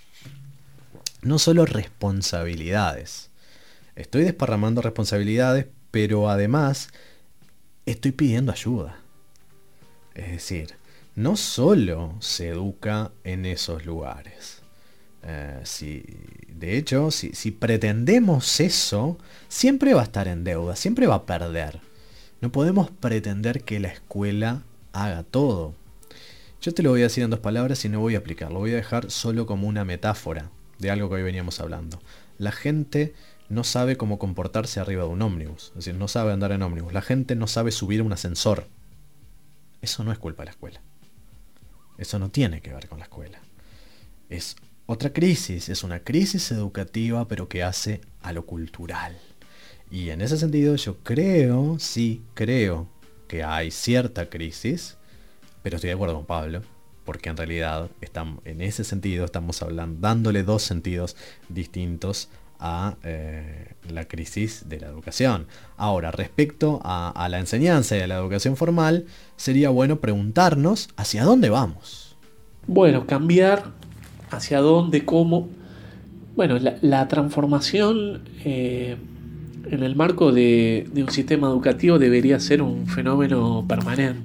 No solo responsabilidades. Estoy desparramando responsabilidades, pero además estoy pidiendo ayuda. Es decir, no solo se educa en esos lugares. Eh, si, de hecho, si, si pretendemos eso, siempre va a estar en deuda, siempre va a perder. No podemos pretender que la escuela haga todo. Yo te lo voy a decir en dos palabras y no voy a aplicarlo. Lo voy a dejar solo como una metáfora de algo que hoy veníamos hablando. La gente no sabe cómo comportarse arriba de un ómnibus. Es decir, no sabe andar en ómnibus. La gente no sabe subir a un ascensor. Eso no es culpa de la escuela. Eso no tiene que ver con la escuela. Es otra crisis. Es una crisis educativa, pero que hace a lo cultural. Y en ese sentido yo creo, sí, creo que hay cierta crisis, pero estoy de acuerdo con Pablo, porque en realidad estamos, en ese sentido estamos hablando, dándole dos sentidos distintos a eh, la crisis de la educación. Ahora, respecto a, a la enseñanza y a la educación formal, sería bueno preguntarnos hacia dónde vamos. Bueno, cambiar hacia dónde, cómo. Bueno, la, la transformación... Eh, en el marco de, de un sistema educativo debería ser un fenómeno permanente.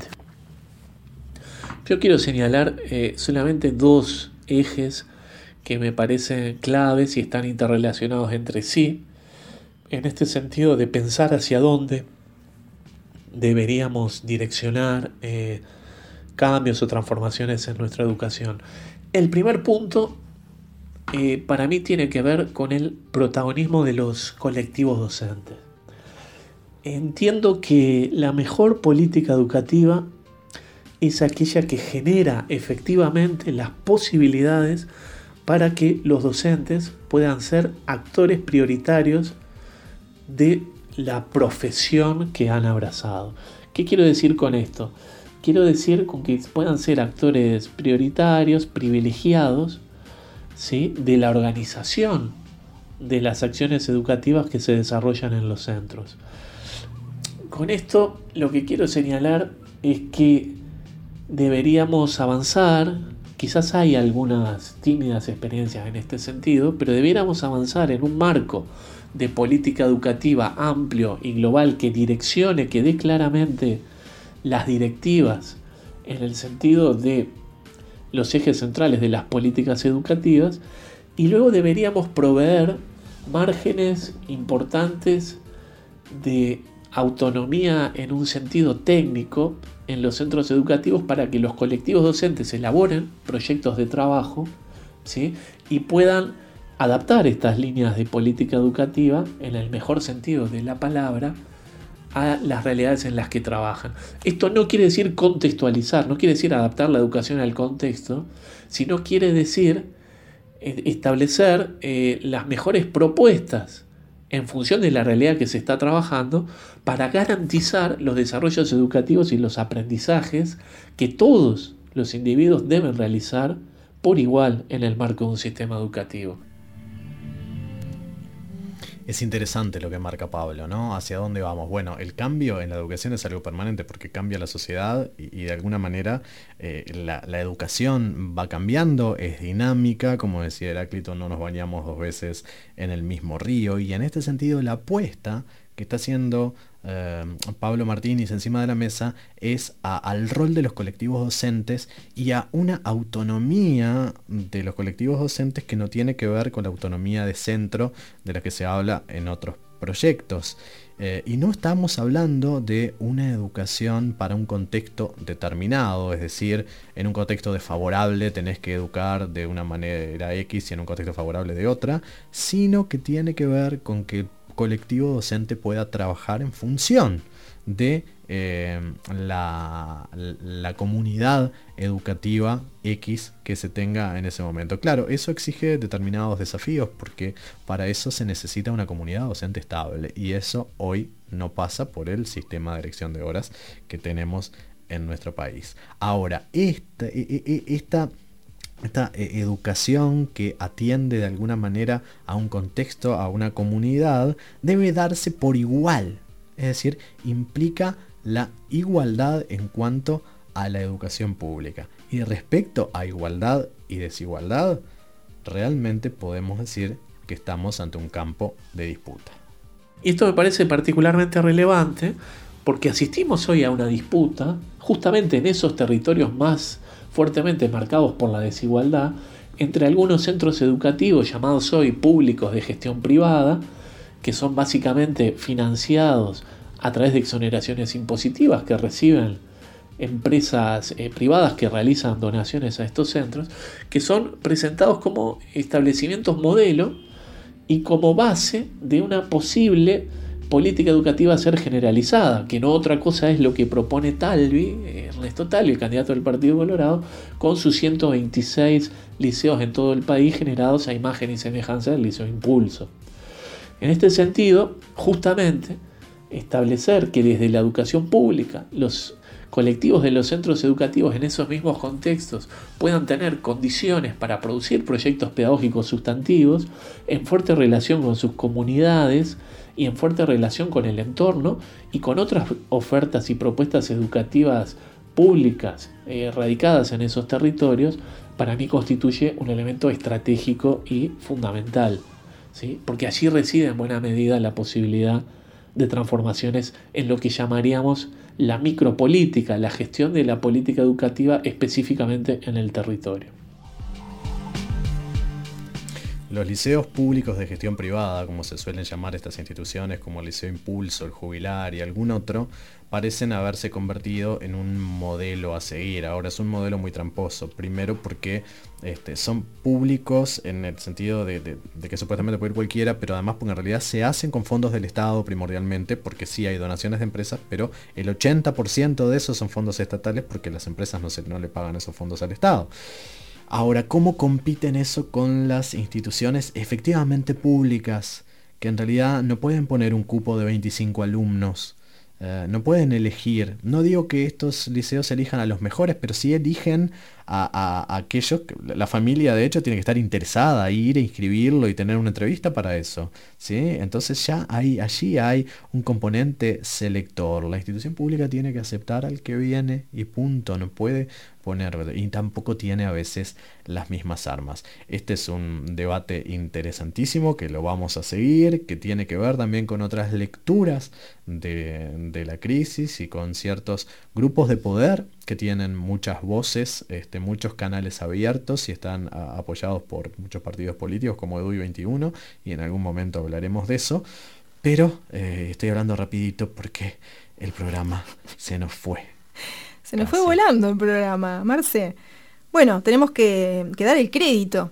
Yo quiero señalar eh, solamente dos ejes que me parecen claves y están interrelacionados entre sí, en este sentido de pensar hacia dónde deberíamos direccionar eh, cambios o transformaciones en nuestra educación. El primer punto Eh, para mí tiene que ver con el protagonismo de los colectivos docentes. Entiendo que la mejor política educativa es aquella que genera efectivamente las posibilidades para que los docentes puedan ser actores prioritarios de la profesión que han abrazado. ¿Qué quiero decir con esto? Quiero decir con que puedan ser actores prioritarios, privilegiados, ¿sí?, de la organización de las acciones educativas que se desarrollan en los centros. Con esto lo que quiero señalar es que deberíamos avanzar, quizás hay algunas tímidas experiencias en este sentido, pero deberíamos avanzar en un marco de política educativa amplio y global que direccione, que dé claramente las directivas en el sentido de los ejes centrales de las políticas educativas, y luego deberíamos proveer márgenes importantes de autonomía en un sentido técnico en los centros educativos para que los colectivos docentes elaboren proyectos de trabajo, ¿sí?, y puedan adaptar estas líneas de política educativa en el mejor sentido de la palabra a las realidades en las que trabajan. Esto no quiere decir contextualizar, no quiere decir adaptar la educación al contexto, sino quiere decir eh, establecer eh, las mejores propuestas en función de la realidad que se está trabajando para garantizar los desarrollos educativos y los aprendizajes que todos los individuos deben realizar por igual en el marco de un sistema educativo. Es interesante lo que marca Pablo, ¿no? ¿Hacia dónde vamos? Bueno, el cambio en la educación es algo permanente porque cambia la sociedad y, y de alguna manera eh, la, la educación va cambiando, es dinámica, como decía Heráclito, no nos bañamos dos veces en el mismo río, y en este sentido la apuesta que está haciendo eh, Pablo Martínez encima de la mesa es a, al rol de los colectivos docentes y a una autonomía de los colectivos docentes que no tiene que ver con la autonomía de centro de la que se habla en otros proyectos. Eh, y no estamos hablando de una educación para un contexto determinado, es decir, en un contexto desfavorable tenés que educar de una manera X y en un contexto favorable de otra, sino que tiene que ver con que el colectivo docente pueda trabajar en función de eh, la, la comunidad educativa X que se tenga en ese momento. Claro, eso exige determinados desafíos porque para eso se necesita una comunidad docente estable y eso hoy no pasa por el sistema de elección de horas que tenemos en nuestro país. Ahora, esta, esta, esta educación que atiende de alguna manera a un contexto, a una comunidad, debe darse por igual. Es decir, implica la igualdad en cuanto a la educación pública. Y respecto a igualdad y desigualdad, realmente podemos decir que estamos ante un campo de disputa. Y esto me parece particularmente relevante porque asistimos hoy a una disputa justamente en esos territorios más fuertemente marcados por la desigualdad entre algunos centros educativos llamados hoy públicos de gestión privada, que son básicamente financiados a través de exoneraciones impositivas que reciben empresas eh, privadas que realizan donaciones a estos centros, que son presentados como establecimientos modelo y como base de una posible política educativa a ser generalizada, que no otra cosa es lo que propone Talvi, Ernesto Talvi, el candidato del Partido Colorado, con sus ciento veintiséis liceos en todo el país generados a imagen y semejanza del Liceo Impulso. En este sentido, justamente, establecer que desde la educación pública los colectivos de los centros educativos en esos mismos contextos puedan tener condiciones para producir proyectos pedagógicos sustantivos en fuerte relación con sus comunidades y en fuerte relación con el entorno y con otras ofertas y propuestas educativas públicas eh, radicadas en esos territorios, para mí constituye un elemento estratégico y fundamental, ¿sí? Porque allí reside en buena medida la posibilidad de transformaciones en lo que llamaríamos la micropolítica, la gestión de la política educativa específicamente en el territorio. Los liceos públicos de gestión privada, como se suelen llamar estas instituciones, como el Liceo Impulso, el Jubilar y algún otro, parecen haberse convertido en un modelo a seguir. Ahora es un modelo muy tramposo. Primero porque este, son públicos en el sentido de, de, de que supuestamente puede ir cualquiera, pero además porque en realidad se hacen con fondos del Estado primordialmente, porque sí hay donaciones de empresas, pero el ochenta por ciento de esos son fondos estatales porque las empresas no, se, no le pagan esos fondos al Estado. Ahora, ¿cómo compiten eso con las instituciones efectivamente públicas que en realidad no pueden poner un cupo de veinticinco alumnos? Uh, no pueden elegir. No digo que estos liceos elijan a los mejores, pero sí eligen a, a, a aquellos que la familia de hecho tiene que estar interesada a ir a inscribirlo y tener una entrevista para eso, ¿sí? Entonces ya hay, allí hay un componente selector. La institución pública tiene que aceptar al que viene y punto. No puede poner, y tampoco tiene a veces las mismas armas. Este es un debate interesantísimo que lo vamos a seguir, que tiene que ver también con otras lecturas de, de la crisis y con ciertos grupos de poder que tienen muchas voces, este, muchos canales abiertos y están a, apoyados por muchos partidos políticos como Edu veintiuno, y en algún momento hablaremos de eso, pero eh, estoy hablando rapidito porque el programa se nos fue. Se nos fue volando el programa, Marce. Bueno, tenemos que, que dar el crédito.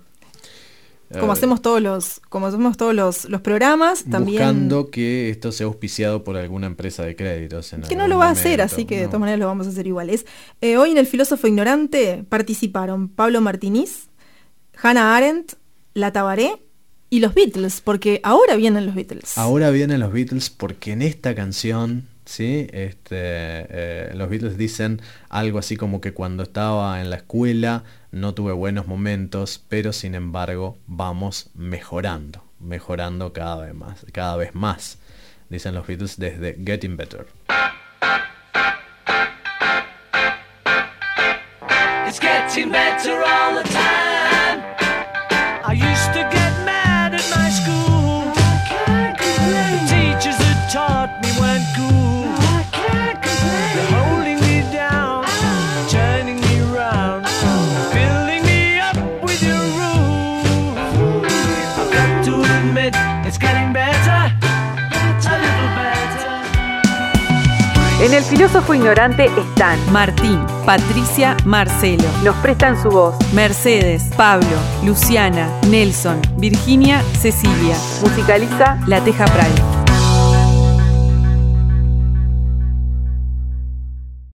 Como hacemos todos los, como hacemos todos los, los programas, también. Buscando que esto sea auspiciado por alguna empresa de créditos. En que no lo va momento. a hacer, así que no. De todas maneras lo vamos a hacer iguales. Eh, hoy en El Filósofo Ignorante participaron Pablo Martínez, Hannah Arendt, La Tabaré y los Beatles, porque ahora vienen los Beatles. Ahora vienen los Beatles porque en esta canción... Sí, este, eh, los Beatles dicen algo así como que cuando estaba en la escuela no tuve buenos momentos, pero sin embargo vamos mejorando, mejorando cada vez más, cada vez más, dicen los Beatles desde Getting Better. It's getting better all the time. I used to get mad at my school. The teachers had taught El Filósofo Ignorante están Martín, Patricia, Marcelo. Nos prestan su voz. Mercedes, Pablo, Luciana, Nelson, Virginia, Cecilia. Musicaliza La Teja Pray.